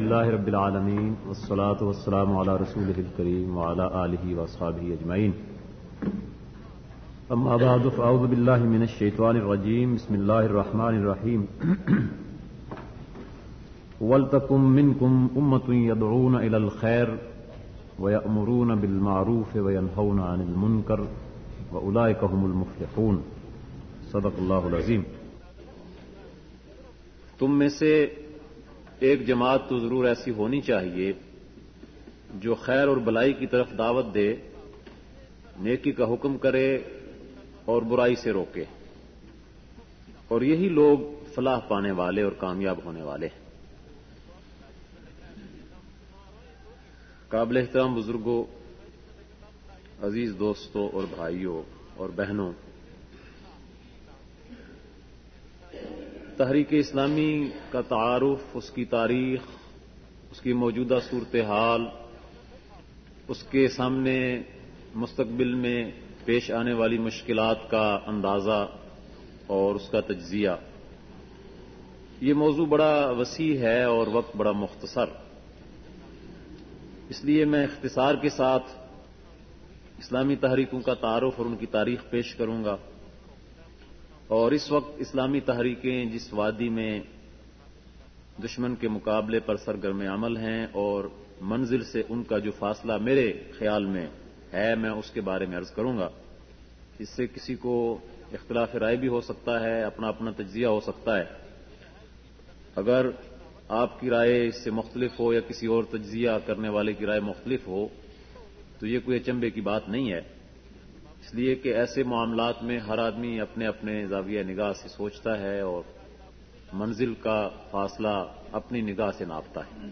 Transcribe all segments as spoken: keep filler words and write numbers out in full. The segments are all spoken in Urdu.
للہ رب العالمین والصلاة والسلام علی رسولہ الکریم وعلی آلہ واصحابہ اجمعین اما بعد فاعوذ باللہ من الشیطان الرجیم بسم اللہ الرحمن الرحیم وَلْتَكُن مِّنكُمْ أُمَّةٌ يَدْعُونَ إِلَى الْخَيْرِ وَيَأْمُرُونَ بِالْمَعْرُوفِ وَيَنْهَوْنَ عَنِ الْمُنكَرِ وَأُولَٰئِكَ هُمُ الْمُفْلِحُونَ صدق اللہ العظیم۔ تم میں سے ایک جماعت تو ضرور ایسی ہونی چاہیے جو خیر اور بلائی کی طرف دعوت دے، نیکی کا حکم کرے اور برائی سے روکے، اور یہی لوگ فلاح پانے والے اور کامیاب ہونے والے ہیں۔ قابل احترام بزرگوں، عزیز دوستوں اور بھائیوں اور بہنوں، تحریک اسلامی کا تعارف، اس کی تاریخ، اس کی موجودہ صورتحال، اس کے سامنے مستقبل میں پیش آنے والی مشکلات کا اندازہ اور اس کا تجزیہ، یہ موضوع بڑا وسیع ہے اور وقت بڑا مختصر، اس لیے میں اختصار کے ساتھ اسلامی تحریکوں کا تعارف اور ان کی تاریخ پیش کروں گا، اور اس وقت اسلامی تحریکیں جس وادی میں دشمن کے مقابلے پر سرگرم عمل ہیں اور منزل سے ان کا جو فاصلہ میرے خیال میں ہے، میں اس کے بارے میں عرض کروں گا۔ اس سے کسی کو اختلاف رائے بھی ہو سکتا ہے، اپنا اپنا تجزیہ ہو سکتا ہے۔ اگر آپ کی رائے اس سے مختلف ہو یا کسی اور تجزیہ کرنے والے کی رائے مختلف ہو تو یہ کوئی اچنبے کی بات نہیں ہے، اس لیے کہ ایسے معاملات میں ہر آدمی اپنے اپنے زاویہ نگاہ سے سوچتا ہے اور منزل کا فاصلہ اپنی نگاہ سے ناپتا ہے۔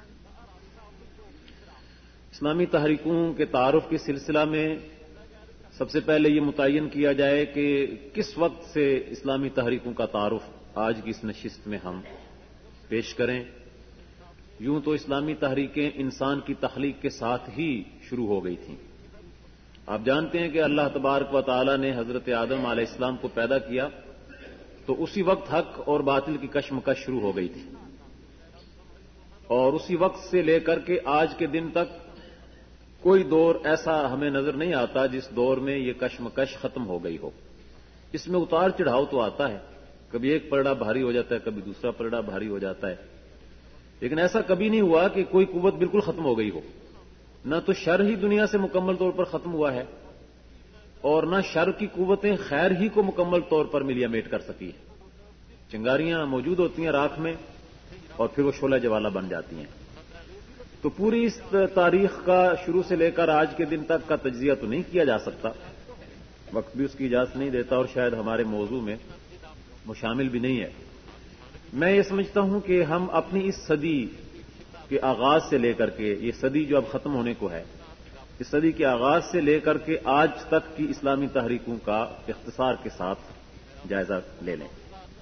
اسلامی تحریکوں کے تعارف کے سلسلہ میں سب سے پہلے یہ متعین کیا جائے کہ کس وقت سے اسلامی تحریکوں کا تعارف آج کی اس نشست میں ہم پیش کریں۔ یوں تو اسلامی تحریکیں انسان کی تخلیق کے ساتھ ہی شروع ہو گئی تھیں۔ آپ جانتے ہیں کہ اللہ تبارک و تعالی نے حضرت آدم علیہ السلام کو پیدا کیا تو اسی وقت حق اور باطل کی کشمکش شروع ہو گئی تھی، اور اسی وقت سے لے کر کے آج کے دن تک کوئی دور ایسا ہمیں نظر نہیں آتا جس دور میں یہ کشمکش ختم ہو گئی ہو۔ اس میں اتار چڑھاؤ تو آتا ہے، کبھی ایک پلڑا بھاری ہو جاتا ہے، کبھی دوسرا پلڑا بھاری ہو جاتا ہے، لیکن ایسا کبھی نہیں ہوا کہ کوئی قوت بالکل ختم ہو گئی ہو۔ نہ تو شر ہی دنیا سے مکمل طور پر ختم ہوا ہے، اور نہ شر کی قوتیں خیر ہی کو مکمل طور پر ملیا میٹ کر سکی ہے۔ چنگاریاں موجود ہوتی ہیں راکھ میں اور پھر وہ شعلہ جوالا بن جاتی ہیں۔ تو پوری اس تاریخ کا شروع سے لے کر آج کے دن تک کا تجزیہ تو نہیں کیا جا سکتا، وقت بھی اس کی اجازت نہیں دیتا اور شاید ہمارے موضوع میں وہ شامل بھی نہیں ہے۔ میں یہ سمجھتا ہوں کہ ہم اپنی اس صدی کے آغاز سے لے کر کے، یہ صدی جو اب ختم ہونے کو ہے، اس صدی کے آغاز سے لے کر کے آج تک کی اسلامی تحریکوں کا اختصار کے ساتھ جائزہ لے لیں۔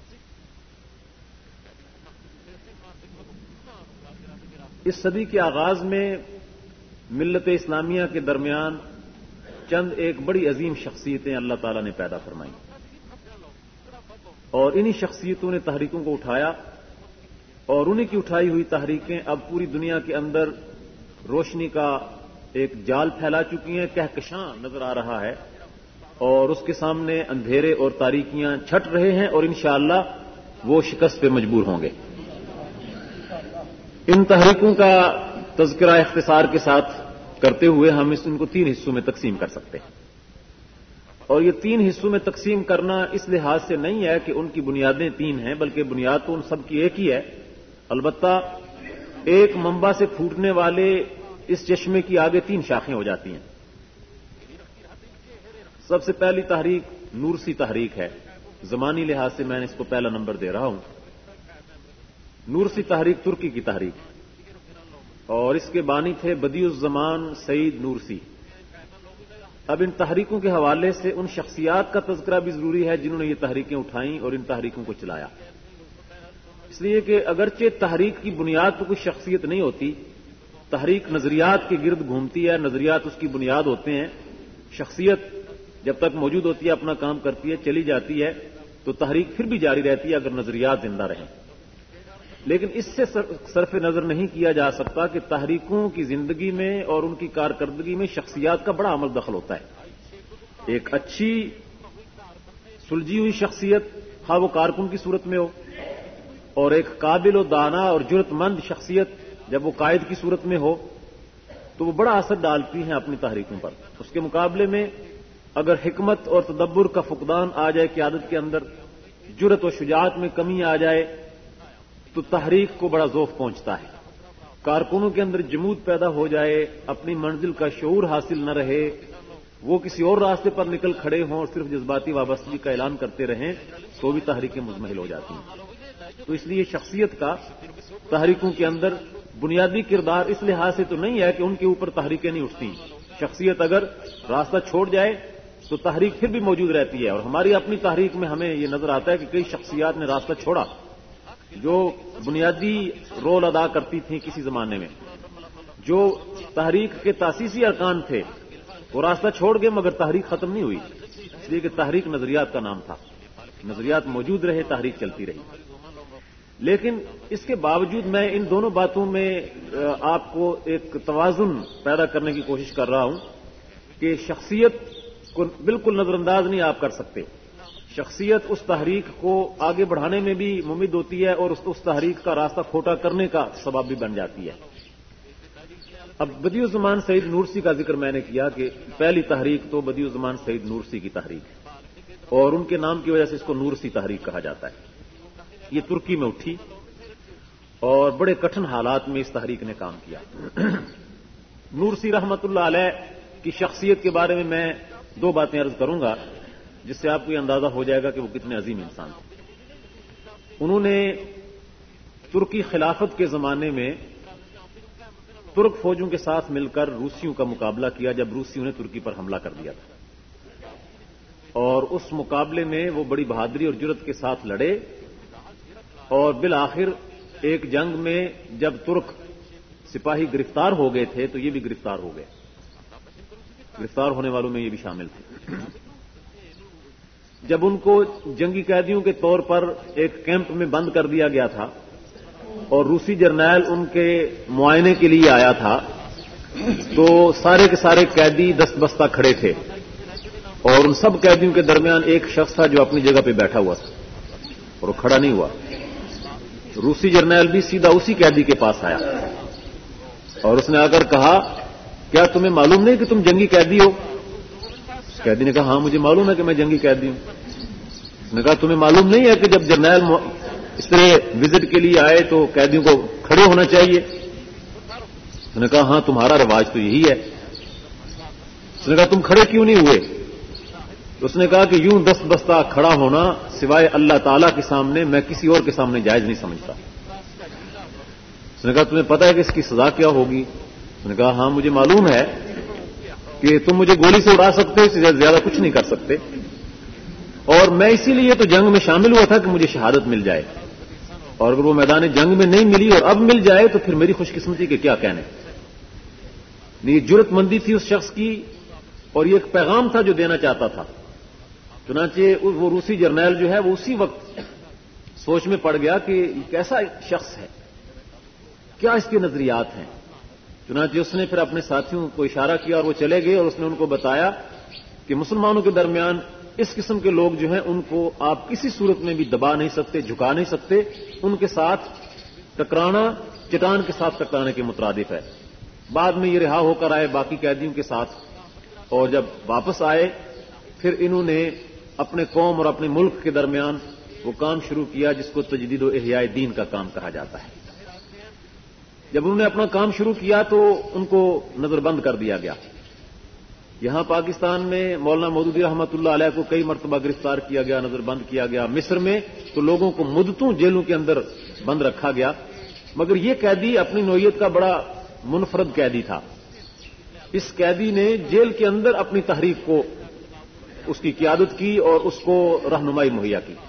اس صدی کے آغاز میں ملت اسلامیہ کے درمیان چند ایک بڑی عظیم شخصیتیں اللہ تعالی نے پیدا فرمائیں، اور انہی شخصیتوں نے تحریکوں کو اٹھایا، اور انہی کی اٹھائی ہوئی تحریکیں اب پوری دنیا کے اندر روشنی کا ایک جال پھیلا چکی ہیں، کہکشاں نظر آ رہا ہے، اور اس کے سامنے اندھیرے اور تاریکیاں چھٹ رہے ہیں، اور انشاءاللہ وہ شکست پہ مجبور ہوں گے۔ ان تحریکوں کا تذکرہ اختصار کے ساتھ کرتے ہوئے ہم اس ان کو تین حصوں میں تقسیم کر سکتے ہیں، اور یہ تین حصوں میں تقسیم کرنا اس لحاظ سے نہیں ہے کہ ان کی بنیادیں تین ہیں، بلکہ بنیاد تو ان سب کی ایک ہی ہے، البتہ ایک منبع سے پھوٹنے والے اس چشمے کی آگے تین شاخیں ہو جاتی ہیں۔ سب سے پہلی تحریک نورسی تحریک ہے، زمانی لحاظ سے میں نے اس کو پہلا نمبر دے رہا ہوں۔ نورسی تحریک ترکی کی تحریک، اور اس کے بانی تھے بدیع الزمان سعید نورسی۔ اب ان تحریکوں کے حوالے سے ان شخصیات کا تذکرہ بھی ضروری ہے جنہوں نے یہ تحریکیں اٹھائیں اور ان تحریکوں کو چلایا، اس لیے کہ اگرچہ تحریک کی بنیاد تو کوئی شخصیت نہیں ہوتی، تحریک نظریات کے گرد گھومتی ہے، نظریات اس کی بنیاد ہوتے ہیں، شخصیت جب تک موجود ہوتی ہے اپنا کام کرتی ہے، چلی جاتی ہے، تو تحریک پھر بھی جاری رہتی ہے اگر نظریات زندہ رہیں۔ لیکن اس سے صرف نظر نہیں کیا جا سکتا کہ تحریکوں کی زندگی میں اور ان کی کارکردگی میں شخصیات کا بڑا عمل دخل ہوتا ہے۔ ایک اچھی سلجھی ہوئی شخصیت خواہ وہ کارکن کی صورت میں ہو، اور ایک قابل و دانا اور جرت مند شخصیت جب وہ قائد کی صورت میں ہو تو وہ بڑا اثر ڈالتی ہیں اپنی تحریکوں پر۔ اس کے مقابلے میں اگر حکمت اور تدبر کا فقدان آ جائے قیادت کے اندر، جرت و شجاعت میں کمی آ جائے تو تحریک کو بڑا ذوق پہنچتا ہے۔ کارکنوں کے اندر جمود پیدا ہو جائے، اپنی منزل کا شعور حاصل نہ رہے، وہ کسی اور راستے پر نکل کھڑے ہوں اور صرف جذباتی وابستگی کا اعلان کرتے رہیں تو بھی تحریکیں مزمحل ہو جاتی ہیں۔ تو اس لیے شخصیت کا تحریکوں کے اندر بنیادی کردار اس لحاظ سے تو نہیں ہے کہ ان کے اوپر تحریکیں نہیں اٹھتی۔ شخصیت اگر راستہ چھوڑ جائے تو تحریک پھر بھی موجود رہتی ہے، اور ہماری اپنی تحریک میں ہمیں یہ نظر آتا ہے کہ کئی شخصیات نے راستہ چھوڑا جو بنیادی رول ادا کرتی تھیں کسی زمانے میں، جو تحریک کے تاسیسی ارکان تھے، وہ راستہ چھوڑ گئے مگر تحریک ختم نہیں ہوئی، اس لیے کہ تحریک نظریات کا نام تھا، نظریات موجود رہے، تحریک چلتی رہی۔ لیکن اس کے باوجود میں ان دونوں باتوں میں آپ کو ایک توازن پیدا کرنے کی کوشش کر رہا ہوں کہ شخصیت کو بالکل نظر انداز نہیں آپ کر سکتے۔ شخصیت اس تحریک کو آگے بڑھانے میں بھی ممد ہوتی ہے اور اس تحریک کا راستہ کھوٹا کرنے کا سبب بھی بن جاتی ہے۔ اب بدیع الزمان سعید نورسی کا ذکر میں نے کیا کہ پہلی تحریک تو بدیع الزمان سعید نورسی کی تحریک ہے، اور ان کے نام کی وجہ سے اس کو نورسی تحریک کہا جاتا ہے۔ یہ ترکی میں اٹھی اور بڑے کٹھن حالات میں اس تحریک نے کام کیا۔ نورسی رحمت اللہ علیہ کی شخصیت کے بارے میں میں دو باتیں عرض کروں گا جس سے آپ کو یہ اندازہ ہو جائے گا کہ وہ کتنے عظیم انسان تھے۔ انہوں نے ترکی خلافت کے زمانے میں ترک فوجوں کے ساتھ مل کر روسیوں کا مقابلہ کیا جب روسیوں نے ترکی پر حملہ کر دیا تھا، اور اس مقابلے میں وہ بڑی بہادری اور جرت کے ساتھ لڑے، اور بالآخر ایک جنگ میں جب ترک سپاہی گرفتار ہو گئے تھے تو یہ بھی گرفتار ہو گئے، گرفتار ہونے والوں میں یہ بھی شامل تھے۔ جب ان کو جنگی قیدیوں کے طور پر ایک کیمپ میں بند کر دیا گیا تھا اور روسی جرنیل ان کے معائنے کے لیے آیا تھا تو سارے کے سارے قیدی دست بستہ کھڑے تھے، اور ان سب قیدیوں کے درمیان ایک شخص تھا جو اپنی جگہ پہ بیٹھا ہوا تھا اور وہ کھڑا نہیں ہوا۔ روسی جرنیل بھی سیدھا اسی قیدی کے پاس آیا اور اس نے آ کر کہا، کیا تمہیں معلوم نہیں کہ تم جنگی قیدی ہو؟ اس قیدی نے کہا، ہاں مجھے معلوم ہے کہ میں جنگی قیدی ہوں۔ اس نے کہا، تمہیں معلوم نہیں ہے کہ جب جرنیل اس طرح وزٹ کے لیے آئے تو قیدیوں کو کھڑے ہونا چاہیے؟ اس نے کہا، ہاں تمہارا رواج تو یہی ہے۔ اس نے کہا، تم کھڑے کیوں نہیں ہوئے؟ اس نے کہا کہ یوں دست بستہ کھڑا ہونا سوائے اللہ تعالیٰ کے سامنے میں کسی اور کے سامنے جائز نہیں سمجھتا۔ اس نے کہا، تمہیں پتہ ہے کہ اس کی سزا کیا ہوگی؟ اس نے کہا، ہاں مجھے معلوم ہے کہ تم مجھے گولی سے اڑا سکتے، اس سے زیادہ کچھ نہیں کر سکتے، اور میں اسی لیے تو جنگ میں شامل ہوا تھا کہ مجھے شہادت مل جائے، اور اگر وہ میدان جنگ میں نہیں ملی اور اب مل جائے تو پھر میری خوش قسمتی کے کیا کہنے۔ یہ جرت مندی تھی اس شخص کی، اور یہ ایک پیغام تھا جو دینا چاہتا تھا۔ چنانچہ وہ روسی جرنیل جو ہے وہ اسی وقت سوچ میں پڑ گیا کہ یہ کیسا شخص ہے، کیا اس کے نظریات ہیں۔ چنانچہ اس نے پھر اپنے ساتھیوں کو اشارہ کیا اور وہ چلے گئے، اور اس نے ان کو بتایا کہ مسلمانوں کے درمیان اس قسم کے لوگ جو ہیں ان کو آپ کسی صورت میں بھی دبا نہیں سکتے، جھکا نہیں سکتے، ان کے ساتھ ٹکرانا چٹان کے ساتھ ٹکرانے کے مترادف ہے۔ بعد میں یہ رہا ہو کر آئے باقی قیدیوں کے ساتھ، اور جب واپس آئے پھر انہوں نے اپنے قوم اور اپنے ملک کے درمیان وہ کام شروع کیا جس کو تجدید و احیاء دین کا کام کہا جاتا ہے۔ جب انہوں نے اپنا کام شروع کیا تو ان کو نظر بند کر دیا گیا۔ یہاں پاکستان میں مولانا مودودی رحمت اللہ علیہ کو کئی مرتبہ گرفتار کیا گیا، نظر بند کیا گیا۔ مصر میں تو لوگوں کو مدتوں جیلوں کے اندر بند رکھا گیا، مگر یہ قیدی اپنی نوعیت کا بڑا منفرد قیدی تھا۔ اس قیدی نے جیل کے اندر اپنی تحریک کو، اس کی قیادت کی اور اس کو رہنمائی مہیا کی۔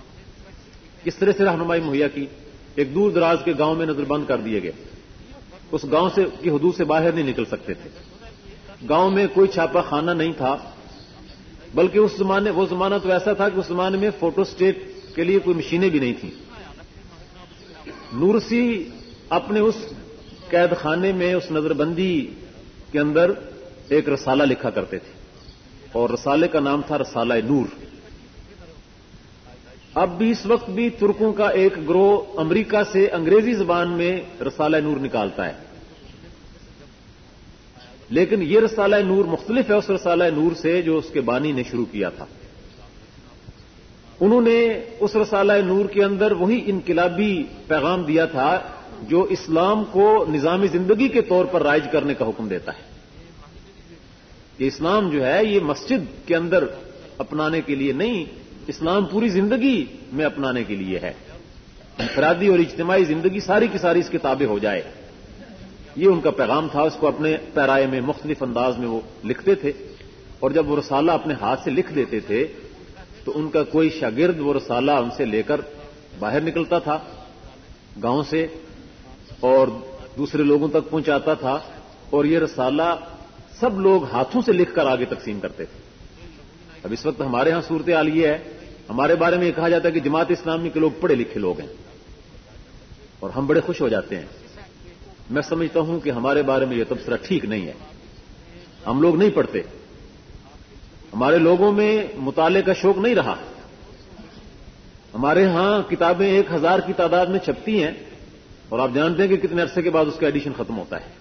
کس طرح سے رہنمائی مہیا کی؟ ایک دور دراز کے گاؤں میں نظر بند کر دیے گئے، اس گاؤں سے کی حدود سے باہر نہیں نکل سکتے تھے۔ گاؤں میں کوئی چھاپا خانہ نہیں تھا، بلکہ اس زمانے وہ زمانہ تو ایسا تھا کہ اس زمانے میں فوٹو اسٹیٹ کے لیے کوئی مشینیں بھی نہیں تھیں۔ نورسی اپنے اس قید خانے میں اس نظر بندی کے اندر ایک رسالہ لکھا کرتے تھے اور رسالے کا نام تھا رسالہ نور. اب بھی اس وقت بھی ترکوں کا ایک گروہ امریکہ سے انگریزی زبان میں رسالہ نور نکالتا ہے، لیکن یہ رسالہ نور مختلف ہے اس رسالہ نور سے جو اس کے بانی نے شروع کیا تھا. انہوں نے اس رسالہ نور کے اندر وہی انقلابی پیغام دیا تھا جو اسلام کو نظام زندگی کے طور پر رائج کرنے کا حکم دیتا ہے کہ اسلام جو ہے یہ مسجد کے اندر اپنانے کے لیے نہیں، اسلام پوری زندگی میں اپنانے کے لیے ہے. انفرادی اور اجتماعی زندگی ساری کی ساری اس کے تابع ہو جائے، یہ ان کا پیغام تھا. اس کو اپنے پیرائے میں مختلف انداز میں وہ لکھتے تھے اور جب وہ رسالہ اپنے ہاتھ سے لکھ دیتے تھے تو ان کا کوئی شاگرد وہ رسالہ ان سے لے کر باہر نکلتا تھا گاؤں سے اور دوسرے لوگوں تک پہنچاتا تھا اور یہ رسالہ سب لوگ ہاتھوں سے لکھ کر آگے تقسیم کرتے تھے. اب اس وقت ہمارے ہاں صورتحال یہ ہے، ہمارے بارے میں یہ کہا جاتا ہے کہ جماعت اسلامی کے لوگ پڑھے لکھے لوگ ہیں اور ہم بڑے خوش ہو جاتے ہیں. میں سمجھتا ہوں کہ ہمارے بارے میں یہ تبصرہ ٹھیک نہیں ہے. ہم لوگ نہیں پڑھتے، ہمارے لوگوں میں مطالعے کا شوق نہیں رہا. ہمارے ہاں کتابیں ایک ہزار کی تعداد میں چھپتی ہیں اور آپ جانتے ہیں کہ کتنے عرصے کے بعد اس کا ایڈیشن ختم ہوتا ہے.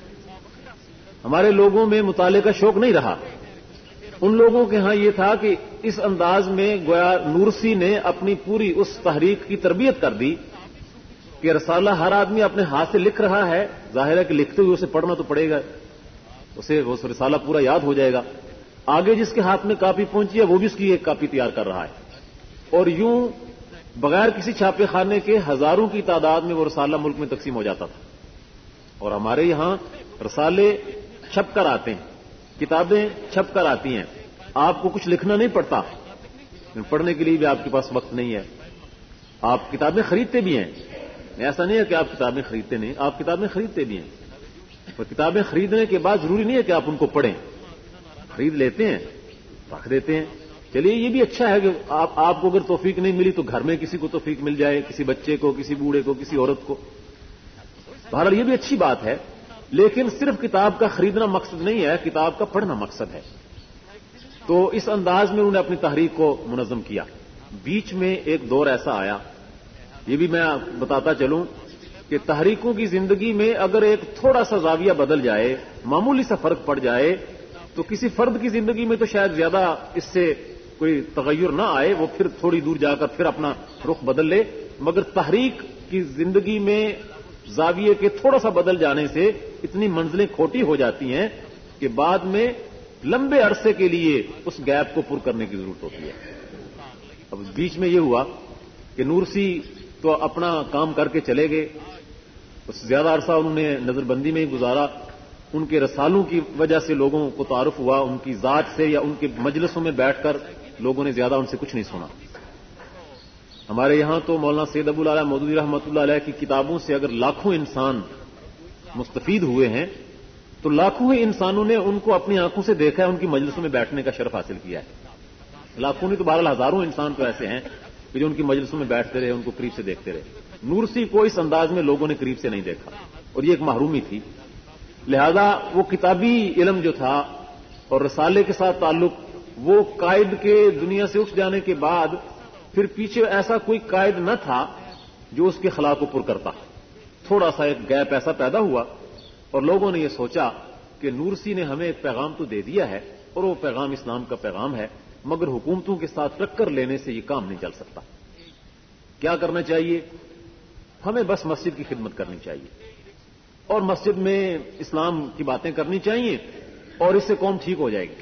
ہمارے لوگوں میں مطالعے کا شوق نہیں رہا. ان لوگوں کے ہاں یہ تھا کہ اس انداز میں گویا نورسی نے اپنی پوری اس تحریک کی تربیت کر دی کہ رسالہ ہر آدمی اپنے ہاتھ سے لکھ رہا ہے، ظاہر ہے کہ لکھتے ہوئے اسے پڑھنا تو پڑے گا، اسے وہ رسالہ پورا یاد ہو جائے گا. آگے جس کے ہاتھ میں کاپی پہنچی ہے وہ بھی اس کی ایک کاپی تیار کر رہا ہے اور یوں بغیر کسی چھاپے خانے کے ہزاروں کی تعداد میں وہ رسالہ ملک میں تقسیم ہو جاتا تھا. اور ہمارے یہاں رسالے چھپ کر آتے ہیں، کتابیں چھپ کر آتی ہیں. آپ کو کچھ لکھنا نہیں پڑتا، پڑھنے کے لیے بھی آپ کے پاس وقت نہیں ہے. آپ کتابیں خریدتے بھی ہیں، ایسا نہیں ہے کہ آپ کتابیں خریدتے نہیں، آپ کتابیں خریدتے بھی ہیں. اور کتابیں خریدنے کے بعد ضروری نہیں ہے کہ آپ ان کو پڑھیں، خرید لیتے ہیں رکھ دیتے ہیں. چلیے یہ بھی اچھا ہے کہ آپ آپ کو اگر توفیق نہیں ملی تو گھر میں کسی کو توفیق مل جائے، کسی بچے کو، کسی بوڑھے کو، کسی عورت کو. بہرحال یہ بھی اچھی بات ہے، لیکن صرف کتاب کا خریدنا مقصد نہیں ہے، کتاب کا پڑھنا مقصد ہے. تو اس انداز میں انہوں نے اپنی تحریک کو منظم کیا. بیچ میں ایک دور ایسا آیا، یہ بھی میں بتاتا چلوں کہ تحریکوں کی زندگی میں اگر ایک تھوڑا سا زاویہ بدل جائے، معمولی سا فرق پڑ جائے، تو کسی فرد کی زندگی میں تو شاید زیادہ اس سے کوئی تغیر نہ آئے، وہ پھر تھوڑی دور جا کر پھر اپنا رخ بدل لے. مگر تحریک کی زندگی میں زاویے کے تھوڑا سا بدل جانے سے اتنی منزلیں کھوٹی ہو جاتی ہیں کہ بعد میں لمبے عرصے کے لیے اس گیپ کو پر کرنے کی ضرورت ہوتی ہے. اب بیچ میں یہ ہوا کہ نورسی تو اپنا کام کر کے چلے گئے، اس زیادہ عرصہ انہوں نے نظر بندی میں ہی گزارا. ان کے رسالوں کی وجہ سے لوگوں کو تعارف ہوا، ان کی ذات سے یا ان کے مجلسوں میں بیٹھ کر لوگوں نے زیادہ ان سے کچھ نہیں سنا. ہمارے یہاں تو مولانا سید ابو العلا مودودی رحمۃ اللہ علیہ کی کتابوں سے اگر لاکھوں انسان مستفید ہوئے ہیں تو لاکھوں ہی انسانوں نے ان کو اپنی آنکھوں سے دیکھا ہے، ان کی مجلسوں میں بیٹھنے کا شرف حاصل کیا ہے. لاکھوں نہیں تو بہرحال ہزاروں انسان تو ایسے ہیں کہ جو ان کی مجلسوں میں بیٹھتے رہے، ان کو قریب سے دیکھتے رہے. نورسی کو اس انداز میں لوگوں نے قریب سے نہیں دیکھا اور یہ ایک محرومی تھی. لہذا وہ کتابی علم جو تھا اور رسالے کے ساتھ تعلق، وہ قائد کے دنیا سے اٹھ جانے کے بعد پھر پیچھے ایسا کوئی قائد نہ تھا جو اس کے خلا کو پر کرتا. تھوڑا سا ایک گیپ ایسا پیدا ہوا اور لوگوں نے یہ سوچا کہ نورسی نے ہمیں ایک پیغام تو دے دیا ہے اور وہ پیغام اسلام کا پیغام ہے، مگر حکومتوں کے ساتھ ٹکر لینے سے یہ کام نہیں چل سکتا. کیا کرنا چاہیے؟ ہمیں بس مسجد کی خدمت کرنی چاہیے اور مسجد میں اسلام کی باتیں کرنی چاہیے اور اس سے قوم ٹھیک ہو جائے گی.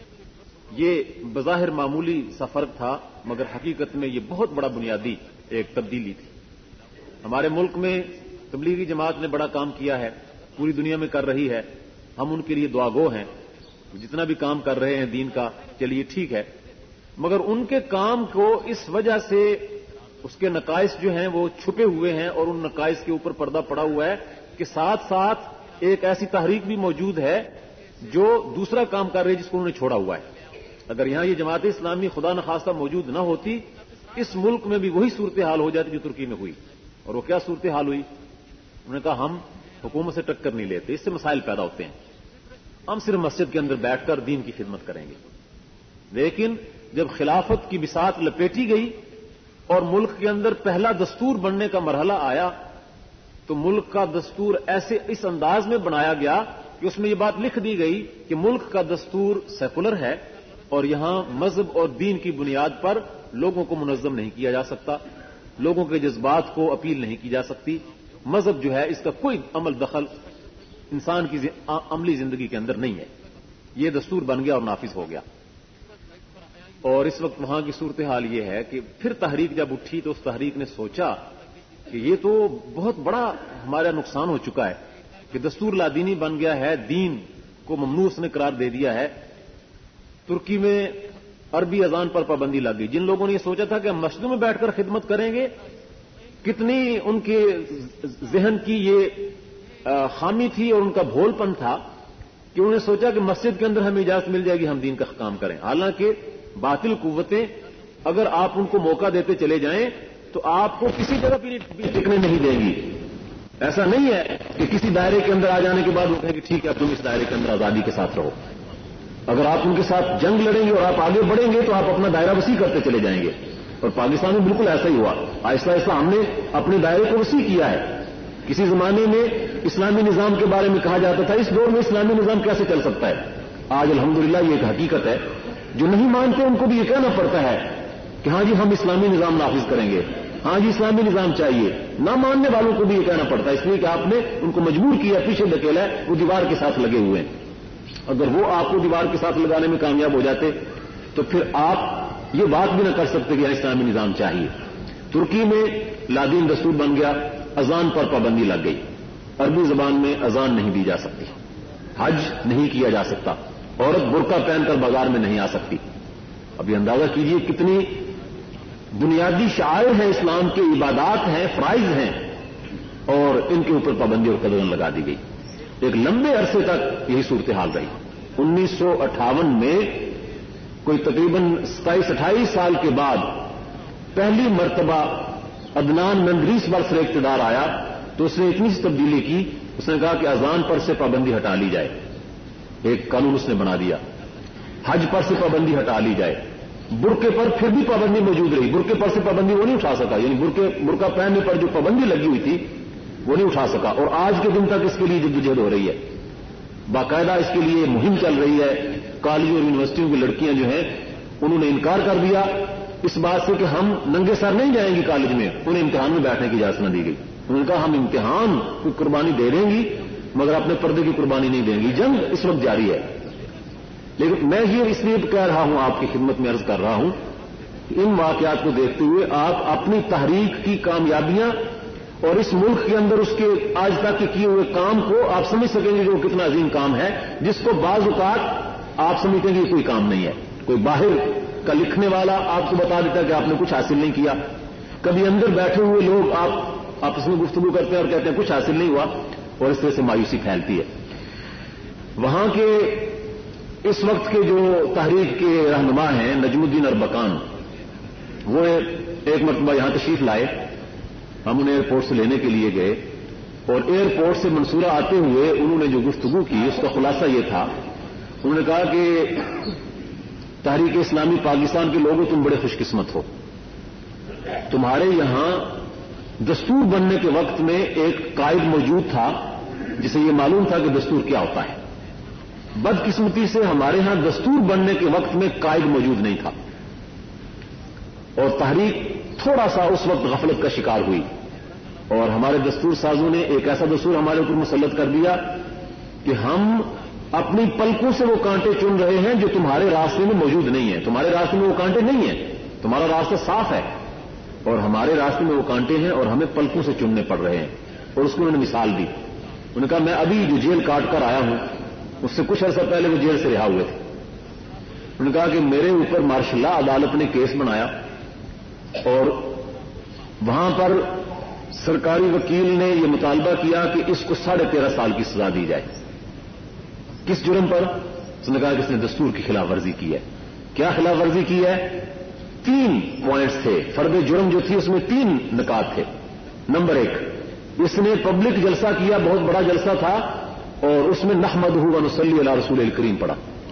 یہ بظاہر معمولی سا فرق تھا مگر حقیقت میں یہ بہت بڑا بنیادی ایک تبدیلی تھی. ہمارے ملک میں تبلیغی جماعت نے بڑا کام کیا ہے، پوری دنیا میں کر رہی ہے، ہم ان کے لیے دعا گو ہیں. جتنا بھی کام کر رہے ہیں دین کا، چلیے ٹھیک ہے، مگر ان کے کام کو اس وجہ سے اس کے نقائص جو ہیں وہ چھپے ہوئے ہیں اور ان نقائص کے اوپر پردہ پڑا ہوا ہے کہ ساتھ ساتھ ایک ایسی تحریک بھی موجود ہے جو دوسرا کام کر رہی ہے جس کو انہوں نے چھوڑا ہوا ہے. اگر یہاں یہ جماعت اسلامی خدا نخواستہ موجود نہ ہوتی، اس ملک میں بھی وہی صورتحال ہو جاتی جو ترکی میں ہوئی اور وہ کیا صورتحال ہوئی؟ انہوں نے کہا ہم حکومت سے ٹکر نہیں لیتے، اس سے مسائل پیدا ہوتے ہیں، ہم صرف مسجد کے اندر بیٹھ کر دین کی خدمت کریں گے۔ لیکن جب خلافت کی بساط لپیٹی گئی اور ملک کے اندر پہلا دستور بننے کا مرحلہ آیا تو ملک کا دستور ایسے اس انداز میں بنایا گیا کہ اس میں یہ بات لکھ دی گئی کہ ملک کا دستور سیکولر ہے اور یہاں مذہب اور دین کی بنیاد پر لوگوں کو منظم نہیں کیا جا سکتا، لوگوں کے جذبات کو اپیل نہیں کی جا سکتی، مذہب جو ہے اس کا کوئی عمل دخل انسان کی عملی زندگی کے اندر نہیں ہے۔ یہ دستور بن گیا اور نافذ ہو گیا۔ اور اس وقت وہاں کی صورتحال یہ ہے کہ پھر تحریک جب اٹھی تو اس تحریک نے سوچا کہ یہ تو بہت بڑا ہمارا نقصان ہو چکا ہے کہ دستور لادینی بن گیا ہے، دین کو ممنوع نے قرار دے دیا ہے۔ ترکی میں عربی اذان پر پابندی لگ گئی۔ جن لوگوں نے یہ سوچا تھا کہ ہم مسجدوں میں بیٹھ کر خدمت کریں گے، کتنی ان کے ذہن کی یہ خامی تھی اور ان کا بھول پن تھا کہ انہوں نے سوچا کہ مسجد کے اندر ہمیں اجازت مل جائے گی، ہم دین کا کام کریں۔ حالانکہ باطل قوتیں اگر آپ ان کو موقع دیتے چلے جائیں تو آپ کو کسی طرح بھی ٹکنے نہیں دیں گی۔ ایسا نہیں ہے کہ کسی دائرے کے اندر آ جانے کے بعد وہ کہیں کہ ٹھیک ہے تم اس دائرے کے اندر آزادی کے ساتھ رہو۔ اگر آپ ان کے ساتھ جنگ لڑیں گے اور آپ آگے بڑھیں گے تو آپ اپنا دائرہ وسیع کرتے چلے جائیں گے، اور پاکستان میں بالکل ایسا ہی ہوا۔ آہستہ آہستہ ہم نے اپنے دائرے کو وسیع کیا ہے۔ کسی زمانے میں اسلامی نظام کے بارے میں کہا جاتا تھا اس دور میں اسلامی نظام کیسے چل سکتا ہے؟ آج الحمدللہ یہ ایک حقیقت ہے۔ جو نہیں مانتے ان کو بھی یہ کہنا پڑتا ہے کہ ہاں جی ہم اسلامی نظام نافذ کریں گے، ہاں جی اسلامی نظام چاہیے۔ نہ ماننے والوں کو بھی یہ کہنا پڑتا ہے، اس لیے کہ آپ نے ان کو مجبور کیا، پیچھے دھکیلا ہے، وہ دیوار کے ساتھ لگے ہوئے ہیں۔ اگر وہ آپ کو دیوار کے ساتھ لگانے میں کامیاب ہو جاتے تو پھر آپ یہ بات بھی نہ کر سکتے کہ اسلامی نظام چاہیے۔ ترکی میں لادین دستور بن گیا، اذان پر پابندی لگ گئی، عربی زبان میں اذان نہیں دی جا سکتی، حج نہیں کیا جا سکتا، عورت برقع پہن کر بازار میں نہیں آ سکتی۔ ابھی اندازہ کیجئے کتنی بنیادی شعائر ہیں اسلام کے، عبادات ہیں، فرائض ہیں، اور ان کے اوپر پابندی اور قدغن لگا دی گئی۔ ایک لمبے عرصے تک یہی صورتحال رہی۔ انیس سو اٹھاون میں کوئی تقریباً ستائیس اٹھائیس سال کے بعد پہلی مرتبہ عدنان مندریس پر سے اقتدار آیا تو اس نے اتنی سی تبدیلی کی، اس نے کہا کہ اذان پر سے پابندی ہٹا لی جائے، ایک قانون اس نے بنا دیا۔ حج پر سے پابندی ہٹا لی جائے، برقعے پر پھر بھی پابندی موجود رہی، برقعے پر سے پابندی وہ نہیں اٹھا سکا، یعنی برقعے برقع پہننے پر جو پابندی لگی ہوئی تھی وہ نہیں اٹھا سکا، اور آج کے دن تک اس کے لیے جدوجہد ہو رہی ہے، باقاعدہ اس کے لیے مہم چل رہی ہے۔ کالج اور یونیورسٹیوں کی لڑکیاں جو ہیں انہوں نے انکار کر دیا اس بات سے کہ ہم ننگے سر نہیں جائیں گی کالج میں، انہیں امتحان میں بیٹھنے کی اجازت نہ دی گئی۔ انہوں نے کہا ہم امتحان کی قربانی دے دیں گی مگر اپنے پردے کی قربانی نہیں دیں گی۔ جنگ اس وقت جاری ہے، لیکن میں یہ اس لیے کہہ رہا ہوں، آپ کی خدمت میں عرض کر رہا ہوں کہ ان واقعات کو دیکھتے ہوئے آپ اپنی تحریک کی کامیابیاں اور اس ملک کے اندر اس کے آج تک کے کیے ہوئے کام کو آپ سمجھ سکیں گے کہ وہ کتنا عظیم کام ہے، جس کو بعض اوقات آپ سمجھتے ہیں کہ کوئی کام نہیں ہے۔ کوئی باہر کا لکھنے والا آپ کو بتا دیتا ہے کہ آپ نے کچھ حاصل نہیں کیا، کبھی اندر بیٹھے ہوئے لوگ آپ آپس میں گفتگو کرتے ہیں اور کہتے ہیں کچھ حاصل نہیں ہوا، اور اس طرح سے مایوسی پھیلتی ہے۔ وہاں کے اس وقت کے جو تحریک کے رہنما ہیں نجم الدین اربکان، وہ ایک مرتبہ یہاں تشریف لائے، ہم انہیں ایئرپورٹ سے لینے کے لیے گئے، اور ایئرپورٹ سے منصورہ آتے ہوئے انہوں نے جو گفتگو کی اس کا خلاصہ یہ تھا، انہوں نے کہا کہ تحریک اسلامی پاکستان کے لوگوں تم بڑے خوش قسمت ہو، تمہارے یہاں دستور بننے کے وقت میں ایک قائد موجود تھا جسے یہ معلوم تھا کہ دستور کیا ہوتا ہے۔ بدقسمتی سے ہمارے ہاں دستور بننے کے وقت میں قائد موجود نہیں تھا، اور تحریک تھوڑا سا اس وقت غفلت کا شکار ہوئی، اور ہمارے دستور سازوں نے ایک ایسا دستور ہمارے اوپر مسلط کر دیا کہ ہم اپنی پلکوں سے وہ کانٹے چن رہے ہیں جو تمہارے راستے میں موجود نہیں ہیں۔ تمہارے راستے میں وہ کانٹے نہیں ہیں، تمہارا راستہ صاف ہے، اور ہمارے راستے میں وہ کانٹے ہیں اور ہمیں پلکوں سے چننے پڑ رہے ہیں۔ اور اس کو انہوں نے مثال دی، انہوں نے کہا میں ابھی جو جیل کاٹ کر آیا ہوں اس سے کچھ عرصہ پہلے وہ جیل سے رہا ہوئے تھے۔ انہوں نے کہا کہ میرے اوپر مارشل لا عدالت نے کیس بنایا اور وہاں پر سرکاری وکیل نے یہ مطالبہ کیا کہ اس کو ساڑھے تیرہ سال کی سزا دی جائے۔ کس جرم پر؟ اس نے کہا کہ اس نے دستور کی خلاف ورزی کی ہے۔ کیا خلاف ورزی کی ہے؟ تین پوائنٹس تھے، فرد جرم جو تھی اس میں تین نکات تھے۔ نمبر ایک، اس نے پبلک جلسہ کیا، بہت بڑا جلسہ تھا، اور اس میں نحمدہ و نصلی علی رسول الکریم پڑھا.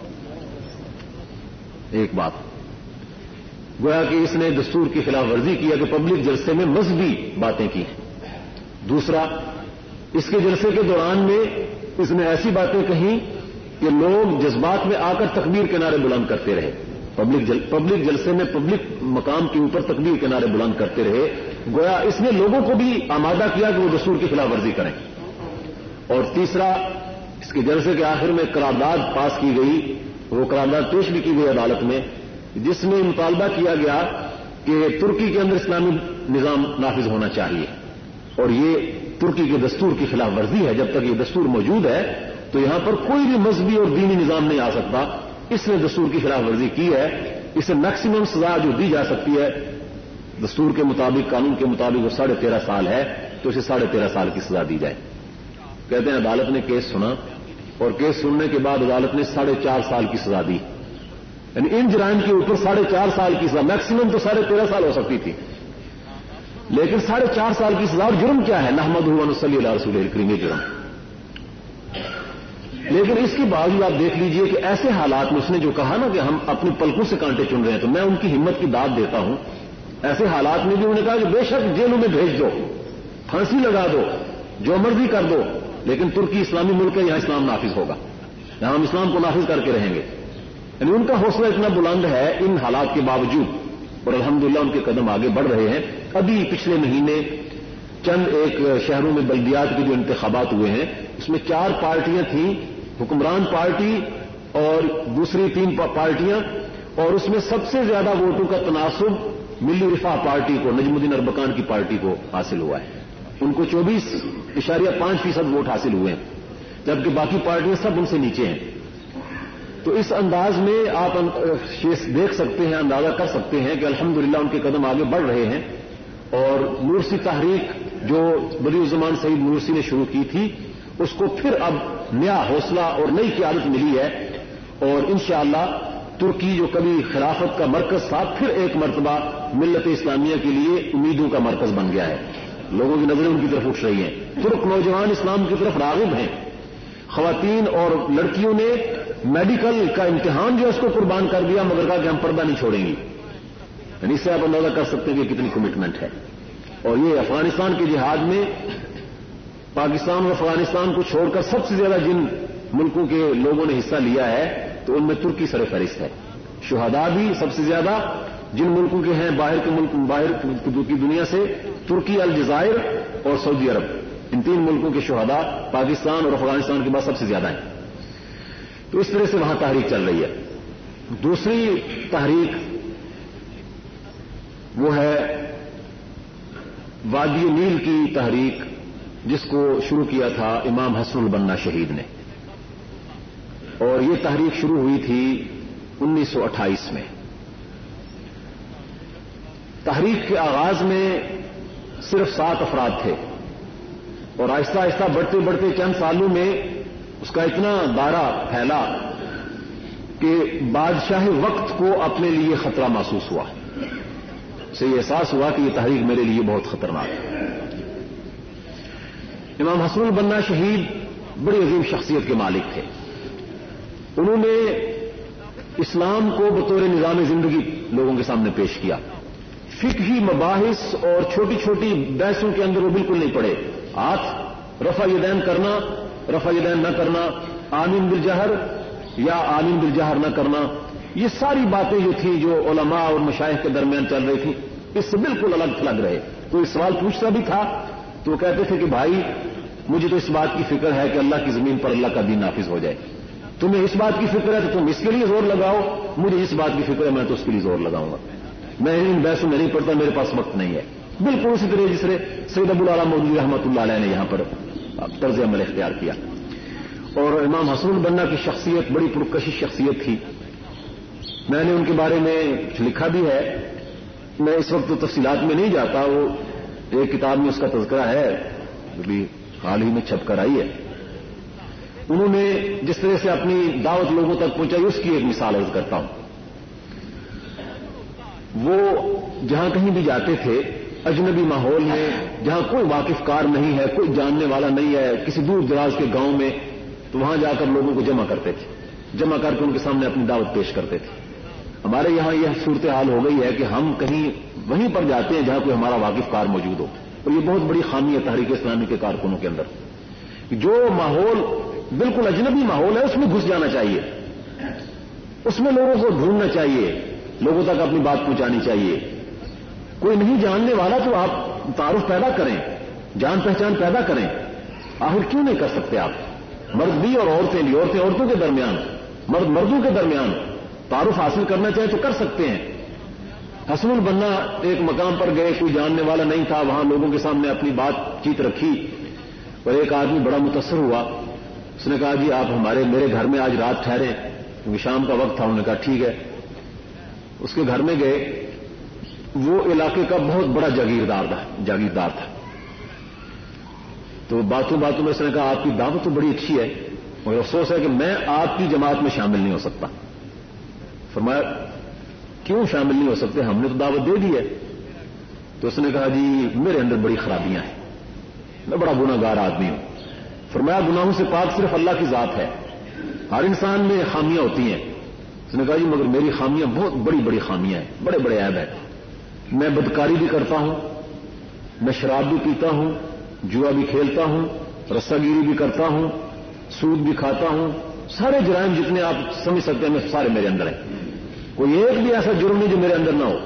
ایک بات گویا کہ اس نے دستور کی خلاف ورزی کیا کہ پبلک جلسے میں مذہبی باتیں کی. دوسرا، اس کے جلسے کے دوران میں اس نے ایسی باتیں کہیں کہ لوگ جذبات میں آ کر تکبیر کے نعرے بلند کرتے رہے. پبلک جل پبلک جلسے میں پبلک مقام کے اوپر تکبیر کے نعرے بلند کرتے رہے. گویا اس نے لوگوں کو بھی آمادہ کیا کہ وہ دستور کی خلاف ورزی کریں. اور تیسرا، اس کے جلسے کے آخر میں قرارداد پاس کی گئی، وہ قرارداد پیش بھی کی گئی عدالت میں، جس میں مطالبہ کیا گیا کہ ترکی کے اندر اسلامی نظام نافذ ہونا چاہیے، اور یہ ترکی کے دستور کی خلاف ورزی ہے. جب تک یہ دستور موجود ہے تو یہاں پر کوئی بھی مذہبی اور دینی نظام نہیں آ سکتا. اس نے دستور کی خلاف ورزی کی ہے. اسے میکسیمم سزا جو دی جا سکتی ہے دستور کے مطابق، قانون کے مطابق، وہ ساڑھے تیرہ سال ہے، تو اسے ساڑھے تیرہ سال کی سزا دی جائے. کہتے ہیں عدالت نے کیس سنا، اور کیس سننے کے بعد عدالت نے ساڑھے چار سال کی سزا دی. یعنی ان جرائم کے اوپر ساڑھے چار سال کی سزا، میکسیمم تو ساڑھے تیرہ سال ہو سکتی تھی، لیکن ساڑھے چار سال کی سزا. اور جرم کیا ہے؟ نحمدہ و نصلی علی رسول الکریم، یہ جرم. لیکن اس کے باوجود آپ دیکھ لیجئے کہ ایسے حالات میں اس نے جو کہا نا کہ ہم اپنی پلکوں سے کانٹے چن رہے ہیں، تو میں ان کی ہمت کی داد دیتا ہوں. ایسے حالات میں بھی انہوں نے کہا کہ بے شک جیلوں میں بھیج دو، پھانسی لگا دو، جو مرضی کر دو، لیکن ترکی اسلامی ملک ہے، یہاں اسلام نافذ ہوگا، یہاں ہم اسلام کو نافذ کر کے رہیں گے. یعنی ان کا حوصلہ اتنا بلند ہے ان حالات کے باوجود، اور الحمدللہ ان کے قدم آگے بڑھ رہے ہیں. ابھی پچھلے مہینے چند ایک شہروں میں بلدیات کے جو انتخابات ہوئے ہیں، اس میں چار پارٹیاں تھیں، حکمران پارٹی اور دوسری تین پارٹیاں، اور اس میں سب سے زیادہ ووٹوں کا تناسب ملی رفاہ پارٹی کو، نجم الدین اربکان کی پارٹی کو حاصل ہوا ہے. ان کو چوبیس اشاریہ پانچ فیصد ووٹ حاصل ہوئے ہیں، جبکہ باقی پارٹیاں سب ان سے نیچے ہیں. تو اس انداز میں آپ دیکھ سکتے ہیں، اندازہ کر سکتے ہیں کہ الحمدللہ ان کے قدم آگے بڑھ رہے ہیں. اور نورسی تحریک جو بدیع الزمان سعید نورسی نے شروع کی تھی، اس کو پھر اب نیا حوصلہ اور نئی قیادت ملی ہے، اور انشاءاللہ ترکی جو کبھی خلافت کا مرکز تھا، پھر ایک مرتبہ ملت اسلامیہ کے لیے امیدوں کا مرکز بن گیا ہے. لوگوں کی نظریں ان کی طرف اٹھ رہی ہیں. ترک نوجوان اسلام کی طرف راغب ہیں. خواتین اور لڑکیوں نے میڈیکل کا امتحان جو اس کو قربان کر دیا، مگر کہا کہ ہم پردہ نہیں چھوڑیں گی. یعنی اس سے آپ اندازہ کر سکتے ہیں کہ کتنی کمٹمنٹ ہے. اور یہ افغانستان کے جہاد میں پاکستان اور افغانستان کو چھوڑ کر سب سے زیادہ جن ملکوں کے لوگوں نے حصہ لیا ہے، تو ان میں ترکی سر فہرست ہے. شہداء بھی سب سے زیادہ جن ملکوں کے ہیں باہر کے ملک، باہر کی دنیا سے، ترکی، الجزائر اور سعودی عرب، ان تین ملکوں کے شہداء پاکستان اور افغانستان کے بعد سب سے زیادہ ہیں. تو اس طرح سے وہاں تحریک چل رہی ہے. دوسری تحریک وہ ہے وادی نیل کی تحریک، جس کو شروع کیا تھا امام حسن البنا شہید نے. اور یہ تحریک شروع ہوئی تھی انیس سو اٹھائیس میں. تحریک کے آغاز میں صرف سات افراد تھے، اور آہستہ آہستہ بڑھتے بڑھتے چند سالوں میں اس کا اتنا دائرہ پھیلا کہ بادشاہ وقت کو اپنے لیے خطرہ محسوس ہوا. اسے یہ احساس ہوا کہ یہ تحریک میرے لیے بہت خطرناک ہے. امام حسن البنا شہید بڑی عظیم شخصیت کے مالک تھے. انہوں نے اسلام کو بطور نظام زندگی لوگوں کے سامنے پیش کیا. فقہی مباحث اور چھوٹی چھوٹی بحثوں کے اندر وہ بالکل نہیں پڑے. ہاتھ رفع یدین کرنا، رفع یدین نہ کرنا، آمین بالجہر یا آمین بالجہر نہ کرنا، یہ ساری باتیں جو تھیں جو علماء اور مشائخ کے درمیان چل رہی تھیں، اس سے بالکل الگ تھلگ رہے. کوئی سوال پوچھتا بھی تھا تو وہ کہتے تھے کہ بھائی مجھے تو اس بات کی فکر ہے کہ اللہ کی زمین پر اللہ کا دین نافذ ہو جائے. تمہیں اس بات کی فکر ہے تو تم اس کے لیے زور لگاؤ، مجھے اس بات کی فکر ہے میں تو اس کے لیے زور لگاؤں گا. میں ان بحثوں میں نہیں پڑتا، میرے پاس وقت نہیں ہے. بالکل اسی طرح جس طرح سید ابو العلا مودودی رحمۃ اللہ علیہ نے یہاں پر طرز عمل اختیار کیا. اور امام حسن البنا کی شخصیت بڑی پرکشش شخصیت تھی. میں نے ان کے بارے میں لکھا بھی ہے. میں اس وقت تو تفصیلات میں نہیں جاتا. وہ ایک کتاب میں اس کا تذکرہ ہے جو بھی حال ہی میں چھپ کر آئی ہے. انہوں نے جس طرح سے اپنی دعوت لوگوں تک پہنچائی اس کی ایک مثال عرض کرتا ہوں. وہ جہاں کہیں بھی جاتے تھے اجنبی ماحول میں جہاں کوئی واقف کار نہیں ہے, کوئی جاننے والا نہیں ہے, کسی دور دراز کے گاؤں میں, تو وہاں جا کر لوگوں کو جمع کرتے تھے, جمع کر کے ان کے سامنے اپنی دعوت پیش کرتے تھے. ہمارے یہاں یہ صورتحال ہو گئی ہے کہ ہم کہیں وہیں پر جاتے ہیں جہاں کوئی ہمارا واقف کار موجود ہو, اور یہ بہت بڑی خامی ہے تحریک اسلامی کے کارکنوں کے اندر. جو ماحول بالکل اجنبی ماحول ہے اس میں گھس جانا چاہیے, اس میں لوگوں کو ڈھونڈنا چاہیے, لوگوں تک اپنی بات پہنچانی چاہیے. کوئی نہیں جاننے والا تو آپ تعارف پیدا کریں, جان پہچان پیدا کریں. آخر کیوں نہیں کر سکتے آپ؟ مرد بھی اور عورتیں بھی, عورتیں عورتوں کے درمیان, مرد مردوں کے درمیان تعارف حاصل کرنا چاہیں تو کر سکتے ہیں. حسن البنا ایک مقام پر گئے, کوئی جاننے والا نہیں تھا, وہاں لوگوں کے سامنے اپنی بات چیت رکھی, اور ایک آدمی بڑا متاثر ہوا. اس نے کہا جی آپ ہمارے میرے گھر میں آج رات ٹھہرے, کیونکہ شام کا وقت تھا. انہوں نے کہا ٹھیک ہے. اس کے گھر میں گئے, وہ علاقے کا بہت بڑا جاگیردار تھا جاگیردار تھا تو باتوں باتوں میں اس نے کہا آپ کی دعوت تو بڑی اچھی ہے, مگر افسوس ہے کہ میں آپ کی جماعت میں شامل نہیں ہو سکتا. فرمایا کیوں شامل نہیں ہو سکتے, ہم نے تو دعوت دے دی ہے. تو اس نے کہا جی میرے اندر بڑی خرابیاں ہیں, میں بڑا گناہ گار آدمی ہوں. فرمایا گناہوں سے پاک صرف اللہ کی ذات ہے, ہر انسان میں خامیاں ہوتی ہیں. اس نے کہا جی مگر میری خامیاں بہت بڑی بڑی خامیاں ہیں, بڑے بڑے عیب ہیں. میں بدکاری بھی کرتا ہوں, میں شراب بھی پیتا ہوں, جوا بھی کھیلتا ہوں, رسہ گیری بھی کرتا ہوں, سود بھی کھاتا ہوں. سارے جرائم جتنے آپ سمجھ سکتے ہیں میں سارے میرے اندر ہیں. کوئی ایک بھی ایسا جرم نہیں جو میرے اندر نہ ہو.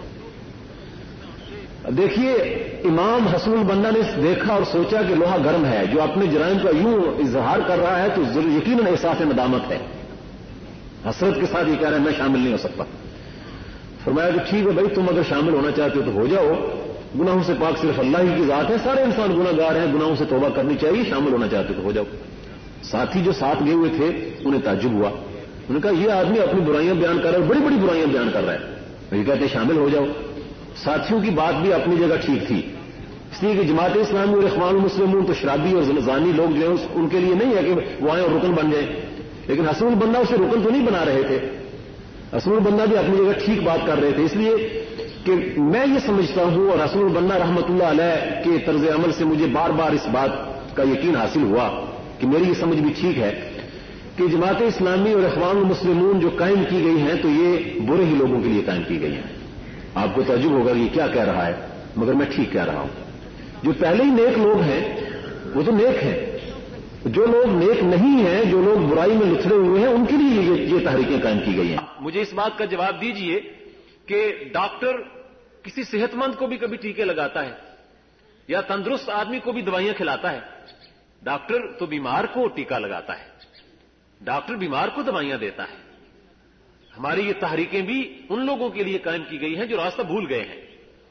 دیکھیے امام حسن البنا نے دیکھا اور سوچا کہ لوہا گرم ہے, جو اپنے جرائم کا یوں اظہار کر رہا ہے تو ضرور یقیناً احساس ندامت ہے. حسرت کے ساتھ یہ کہہ رہا ہے میں شامل نہیں ہو سکتا. فرمایا کہ ٹھیک ہے بھائی, تم اگر شامل ہونا چاہتے ہو تو ہو جاؤ, گناہوں سے پاک صرف اللہ ہی کی ذات ہے, سارے انسان گناہ گار ہیں, گناہوں سے توبہ کرنی چاہیے, شامل ہونا چاہتے ہو تو ہو جاؤ. ساتھی جو ساتھ گئے ہوئے تھے انہیں تعجب ہوا. انہوں نے کہا یہ آدمی اپنی برائیاں بیان کر رہا ہے, بڑی بڑی برائیاں بیان کر رہا ہے. یہ کہتے شامل ہو جاؤ. ساتھیوں کی بات بھی اپنی جگہ ٹھیک تھی, اس لیے کہ جماعت اسلامی اور اخوان المسلمون تو شرابی اور زانی لوگ جو ہیں ان کے لیے نہیں ہے کہ وہ آئیں اور رکن بن جائیں, لیکن حسن البنا اسے رکن تو نہیں بنا رہے تھے. حسن البنا بھی اپنی جگہ ٹھیک بات کر رہے تھے. اس لیے کہ میں یہ سمجھتا ہوں, اور حسن البنا رحمۃ اللہ علیہ کے طرز عمل سے مجھے بار بار اس بات کا یقین حاصل ہوا کہ میری یہ سمجھ بھی ٹھیک ہے کہ جماعت اسلامی اور اخوان المسلمون جو قائم کی گئی ہیں تو یہ برے ہی لوگوں کے لیے قائم کی گئی ہیں. آپ کو تعجب ہوگا کہ یہ کیا کہہ رہا ہے, مگر میں ٹھیک کہہ رہا ہوں. جو پہلے ہی نیک لوگ ہیں وہ تو نیک ہیں, جو لوگ نیک نہیں ہیں, جو لوگ برائی میں لتھڑے ہوئے ہیں, ان کے لیے یہ, یہ تحریکیں قائم کی گئی ہیں. مجھے اس بات کا جواب دیجئے کہ ڈاکٹر کسی صحت مند کو بھی کبھی ٹیکے لگاتا ہے, یا تندرست آدمی کو بھی دوائیاں کھلاتا ہے. ڈاکٹر تو بیمار کو ٹیکہ لگاتا ہے, ڈاکٹر بیمار کو دوائیاں دیتا ہے. ہماری یہ تحریکیں بھی ان لوگوں کے لیے قائم کی گئی ہیں جو راستہ بھول گئے ہیں.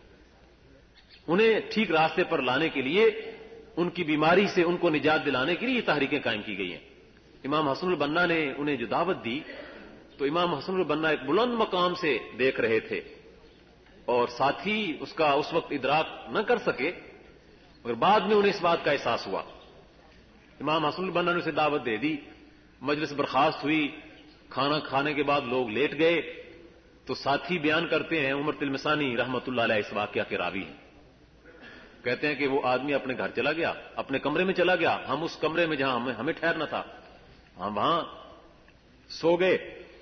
انہیں ٹھیک راستے پر لانے کے لیے, ان کی بیماری سے ان کو نجات دلانے کے لیے یہ تحریکیں قائم کی گئی ہیں. امام حسن البنا نے انہیں جو دعوت دی تو امام حسن البنا ایک بلند مقام سے دیکھ رہے تھے, اور ساتھی اس کا اس وقت ادراک نہ کر سکے, مگر بعد میں انہیں اس بات کا احساس ہوا. امام حسن البنا نے اسے دعوت دے دی, مجلس برخاست ہوئی. کھانا کھانے کے بعد لوگ لیٹ گئے تو ساتھی بیان کرتے ہیں, عمر تلمسانی رحمت اللہ علیہ اس واقعہ کے راوی ہیں, کہتے ہیں کہ وہ آدمی اپنے گھر چلا گیا, اپنے کمرے میں چلا گیا. ہم اس کمرے میں جہاں ہمیں, ہمیں ٹھہرنا تھا ہم وہاں سو گئے,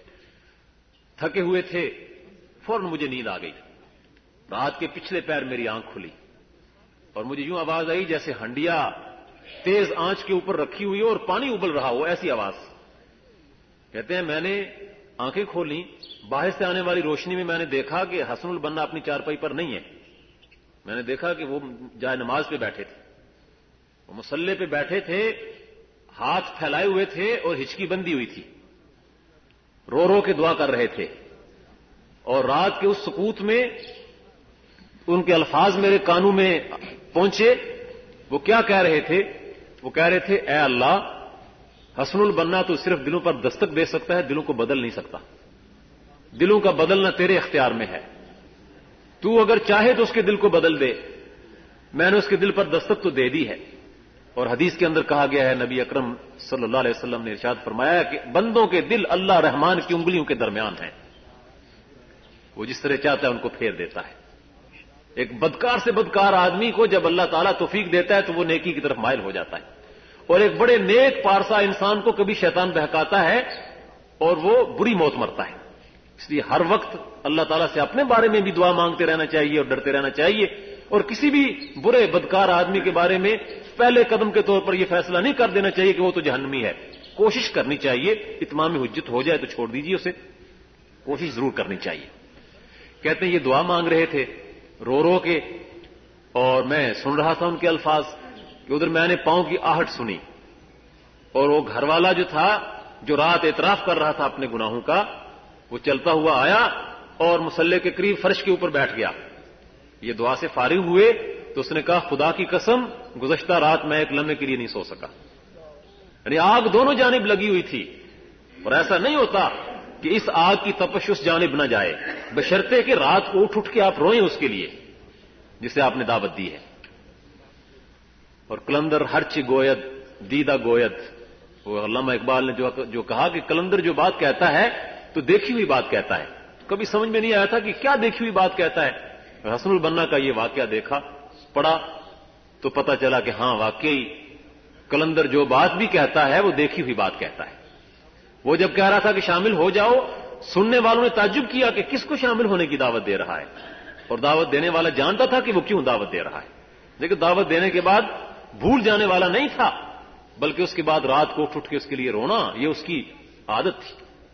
تھکے ہوئے تھے. فوراً مجھے نیند آ گئی. رات کے پچھلے پیر میری آنکھ کھلی اور مجھے یوں آواز آئی جیسے ہنڈیا تیز آنچ کے اوپر رکھی ہوئی اور پانی ابل رہا ہو, ایسی آواز. کہتے ہیں میں نے آنکھیں کھولی, باہر سے آنے والی روشنی میں میں نے دیکھا کہ حسن البنا اپنی چارپائی پر نہیں ہے. میں نے دیکھا کہ وہ جائے نماز پہ بیٹھے تھے, وہ مصلے پہ بیٹھے تھے, ہاتھ پھیلائے ہوئے تھے اور ہچکی بندی ہوئی تھی, رو رو کے دعا کر رہے تھے. اور رات کے اس سکوت میں ان کے الفاظ میرے کانوں میں پہنچے. وہ کیا کہہ رہے تھے؟ وہ کہہ رہے تھے اے اللہ, حسن البنا تو صرف دلوں پر دستک دے سکتا ہے, دلوں کو بدل نہیں سکتا. دلوں کا بدلنا تیرے اختیار میں ہے, تو اگر چاہے تو اس کے دل کو بدل دے. میں نے اس کے دل پر دستک تو دے دی ہے. اور حدیث کے اندر کہا گیا ہے, نبی اکرم صلی اللہ علیہ وسلم نے ارشاد فرمایا کہ بندوں کے دل اللہ رحمان کی انگلیوں کے درمیان ہیں, وہ جس طرح چاہتا ہے ان کو پھیر دیتا ہے. ایک بدکار سے بدکار آدمی کو جب اللہ تعالیٰ توفیق دیتا ہے تو وہ نیکی کی طرف مائل ہو جاتا ہے، اور ایک بڑے نیک پارسا انسان کو کبھی شیطان بہکاتا ہے اور وہ بری موت مرتا ہے۔ اس لیے ہر وقت اللہ تعالیٰ سے اپنے بارے میں بھی دعا مانگتے رہنا چاہیے اور ڈرتے رہنا چاہیے، اور کسی بھی برے بدکار آدمی کے بارے میں پہلے قدم کے طور پر یہ فیصلہ نہیں کر دینا چاہیے کہ وہ تو جہنمی ہے۔ کوشش کرنی چاہیے، اتمام حجت ہو جائے تو چھوڑ دیجیے اسے، کوشش ضرور کرنی چاہیے۔ کہتے ہیں یہ دعا مانگ رہے تھے رو رو کے، اور میں سن رہا تھا ان کے الفاظ کہ ادھر میں نے پاؤں کی آہٹ سنی، اور وہ گھر والا جو تھا جو رات اعتراف کر رہا تھا اپنے گناہوں کا، وہ چلتا ہوا آیا اور مصلی کے قریب فرش کے اوپر بیٹھ گیا۔ یہ دعا سے فارغ ہوئے تو اس نے کہا خدا کی قسم گزشتہ رات میں ایک لمحے کے لیے نہیں سو سکا، یعنی آگ دونوں جانب لگی ہوئی تھی، اور ایسا نہیں ہوتا کہ اس آگ کی تپش اس جانب نہ جائے، بشرطے کہ رات کو اٹھ اٹھ کے آپ روئیں اس کے لیے جسے آپ نے دعوت دی ہے۔ اور کلندر ہرچ گوید دیدہ گوید، وہ علامہ اقبال نے جو جو کہا کہ کلندر جو بات کہتا ہے تو دیکھی ہوئی بات کہتا ہے۔ کبھی سمجھ میں نہیں آیا تھا کہ کیا دیکھی ہوئی بات کہتا ہے۔ حسن البنا کا یہ واقعہ دیکھا، پڑھا تو پتہ چلا کہ ہاں واقعی کلندر جو بات بھی کہتا ہے وہ دیکھی ہوئی بات کہتا ہے۔ وہ جب کہہ رہا تھا کہ شامل ہو جاؤ، سننے والوں نے تعجب کیا کہ کس کو شامل ہونے کی دعوت دے رہا ہے، اور دعوت دینے والا جانتا تھا کہ وہ کیوں دعوت دے رہا ہے، لیکن دعوت دینے کے بعد بھول جانے والا نہیں تھا، بلکہ اس کے بعد رات کو اٹھ اٹھ کے اس کے لیے رونا یہ اس کی عادت تھی۔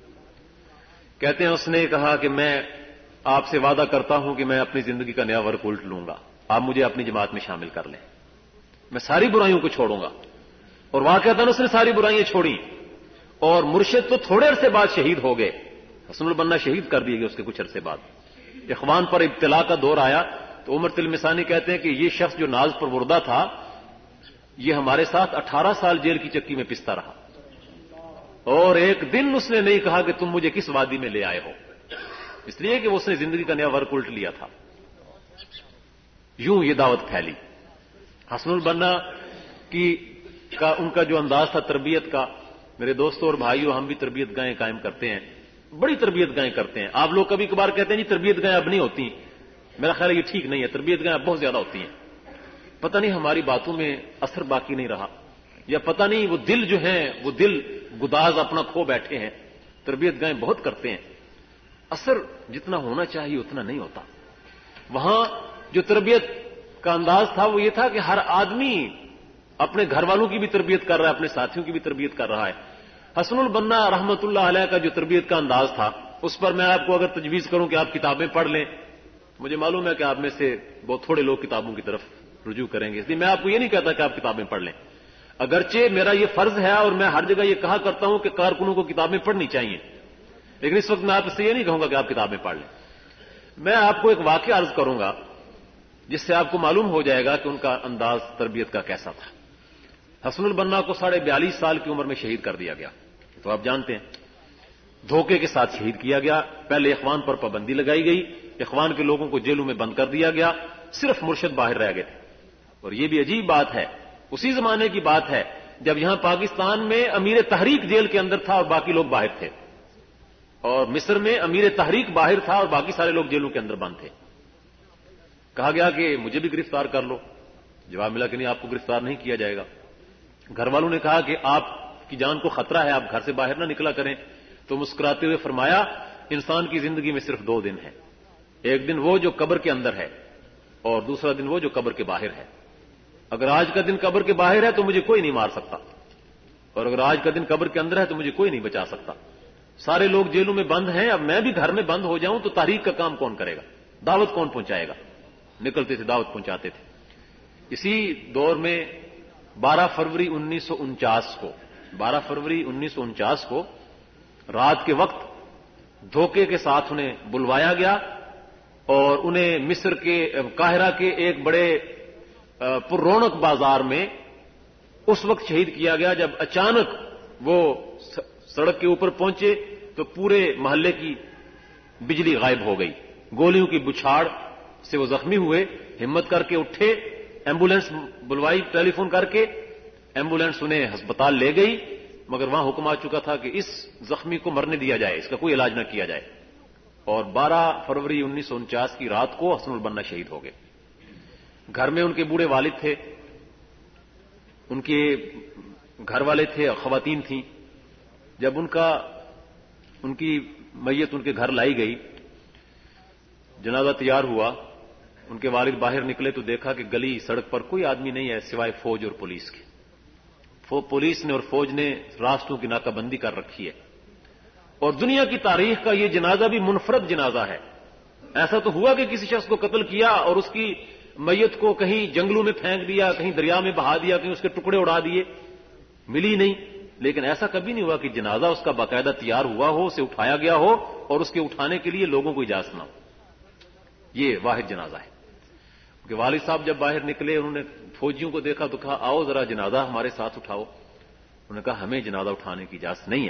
کہتے ہیں اس نے کہا کہ میں آپ سے وعدہ کرتا ہوں کہ میں اپنی زندگی کا نیا ورق الٹ لوں گا، آپ مجھے اپنی جماعت میں شامل کر لیں، میں ساری برائیوں کو چھوڑوں گا۔ اور واقعتاً اس نے ساری برائیاں چھوڑی، اور مرشد تو تھوڑے عرصے بعد شہید ہو گئے، حسن البنا شہید کر دیے گئے اس کے کچھ عرصے بعد۔ اخوان پر ابتلا کا دور آیا تو عمر تلمسانی کہتے ہیں کہ یہ شخص جو ناز پروردہ تھا یہ ہمارے ساتھ اٹھارہ سال جیل کی چکی میں پستا رہا، اور ایک دن اس نے نہیں کہا کہ تم مجھے کس وادی میں لے آئے ہو، اس لیے کہ اس نے زندگی کا نیا ورق الٹ لیا تھا۔ یوں یہ دعوت پھیلی۔ حسن البنا کی کا ان کا جو انداز تھا تربیت کا، میرے دوستوں اور بھائیوں ہم بھی تربیت گاہیں قائم کرتے ہیں، بڑی تربیت گاہیں کرتے ہیں۔ آپ لوگ کبھی کبھار کہتے ہیں جی تربیت گاہیں اب نہیں ہوتی، میرا خیال ہے یہ ٹھیک نہیں ہے، تربیت گاہیں بہت زیادہ ہوتی ہیں۔ پتہ نہیں ہماری باتوں میں اثر باقی نہیں رہا، یا پتہ نہیں وہ دل جو ہیں وہ دل گداز اپنا کھو بیٹھے ہیں۔ تربیت گاہیں بہت کرتے ہیں، اثر جتنا ہونا چاہیے اتنا نہیں ہوتا۔ وہاں جو تربیت کا انداز تھا وہ یہ تھا کہ ہر آدمی اپنے گھر والوں کی بھی تربیت کر رہا ہے، اپنے ساتھیوں کی بھی تربیت کر رہا ہے۔ حسن البنا رحمت اللہ علیہ کا جو تربیت کا انداز تھا اس پر میں آپ کو اگر تجویز کروں کہ آپ کتابیں پڑھ لیں، مجھے معلوم ہے کہ آپ میں سے بہت تھوڑے لوگ کتابوں کی طرف رجوع کریں گے، اس لیے میں آپ کو یہ نہیں کہتا کہ آپ کتابیں پڑھ لیں، اگرچہ میرا یہ فرض ہے اور میں ہر جگہ یہ کہا کرتا ہوں کہ کارکنوں کو کتابیں پڑھنی چاہیے، لیکن اس وقت میں آپ سے یہ نہیں کہوں گا کہ آپ کتابیں پڑھ لیں۔ میں آپ کو ایک واقعہ عرض کروں گا جس سے آپ کو معلوم ہو جائے گا کہ ان کا انداز تربیت کا کیسا تھا۔ حسن البنا کو ساڑھے بیالیس سال کی عمر میں شہید کر دیا گیا، تو آپ جانتے ہیں دھوکے کے ساتھ شہید کیا گیا۔ پہلے اخوان پر پابندی لگائی گئی، اخوان کے لوگوں کو جیلوں میں بند کر دیا گیا، صرف مرشد باہر رہ گئے تھے۔ اور یہ بھی عجیب بات ہے، اسی زمانے کی بات ہے جب یہاں پاکستان میں امیر تحریک جیل کے اندر تھا اور باقی لوگ باہر تھے، اور مصر میں امیر تحریک باہر تھا اور باقی سارے لوگ جیلوں کے اندر بند تھے۔ کہا گیا کہ مجھے بھی گرفتار کر لو، جواب ملا کہ نہیں، آپ کو گرفتار نہیں کیا جائے گا۔ گھر والوں نے کہا کہ آپ کی جان کو خطرہ ہے، آپ گھر سے باہر نہ نکلا کریں، تو مسکراتے ہوئے فرمایا انسان کی زندگی میں صرف دو دن ہیں، ایک دن وہ جو قبر کے اندر ہے اور دوسرا دن وہ جو قبر کے باہر ہے۔ اگر آج کا دن قبر کے باہر ہے تو مجھے کوئی نہیں مار سکتا، اور اگر آج کا دن قبر کے اندر ہے تو مجھے کوئی نہیں بچا سکتا۔ سارے لوگ جیلوں میں بند ہیں، اب میں بھی گھر میں بند ہو جاؤں تو تحریک کا کام کون کرے گا، دعوت کون پہنچائے گا؟ نکلتے تھے دعوت پہنچاتے تھے۔ اسی دور میں بارہ فروری انیس سو انچاس کو بارہ فروری انیس سو انچاس کو رات کے وقت دھوکے کے ساتھ انہیں بلوایا گیا اور انہیں مصر کے قاہرہ کے ایک بڑے پر رونق بازار میں اس وقت شہید کیا گیا جب اچانک وہ سڑک کے اوپر پہنچے تو پورے محلے کی بجلی غائب ہو گئی، گولیوں کی بچھاڑ سے وہ زخمی ہوئے، ہمت کر کے اٹھے، ایمبولینس بلوائی ٹیلی فون کر کے، ایمبولینس انہیں ہسپتال لے گئی، مگر وہاں حکم آ چکا تھا کہ اس زخمی کو مرنے دیا جائے، اس کا کوئی علاج نہ کیا جائے، اور بارہ فروری انیس سو انچاس کی رات کو حسن البنا شہید ہو گئے۔ گھر میں ان کے بوڑھے والد تھے، ان کے گھر والے تھے، خواتین تھیں. جب ان کا ان کی میت ان کے گھر لائی گئی، جنازہ تیار ہوا، ان کے والد باہر نکلے تو دیکھا کہ گلی سڑک پر کوئی آدمی نہیں ہے سوائے فوج اور پولیس کے. پولیس نے اور فوج نے راستوں کی ناکہ بندی کر رکھی ہے. اور دنیا کی تاریخ کا یہ جنازہ بھی منفرد جنازہ ہے. ایسا تو ہوا کہ کسی شخص کو قتل کیا اور اس کی میت کو کہیں جنگلوں میں پھینک دیا، کہیں دریا میں بہا دیا، کہیں اس کے ٹکڑے اڑا دیے، ملی نہیں. لیکن ایسا کبھی نہیں ہوا کہ جنازہ اس کا باقاعدہ تیار ہوا ہو، اسے اٹھایا گیا ہو اور اس کے اٹھانے کے لیے لوگوں کو اجازت نہ ہو. یہ واحد جنازہ ہے. کہ والد صاحب جب باہر نکلے، انہوں نے فوجیوں کو دیکھا تو کہا آؤ ذرا جنازہ ہمارے ساتھ اٹھاؤ. انہوں نے کہا ہمیں جنازہ اٹھانے کی اجازت نہیں ہے.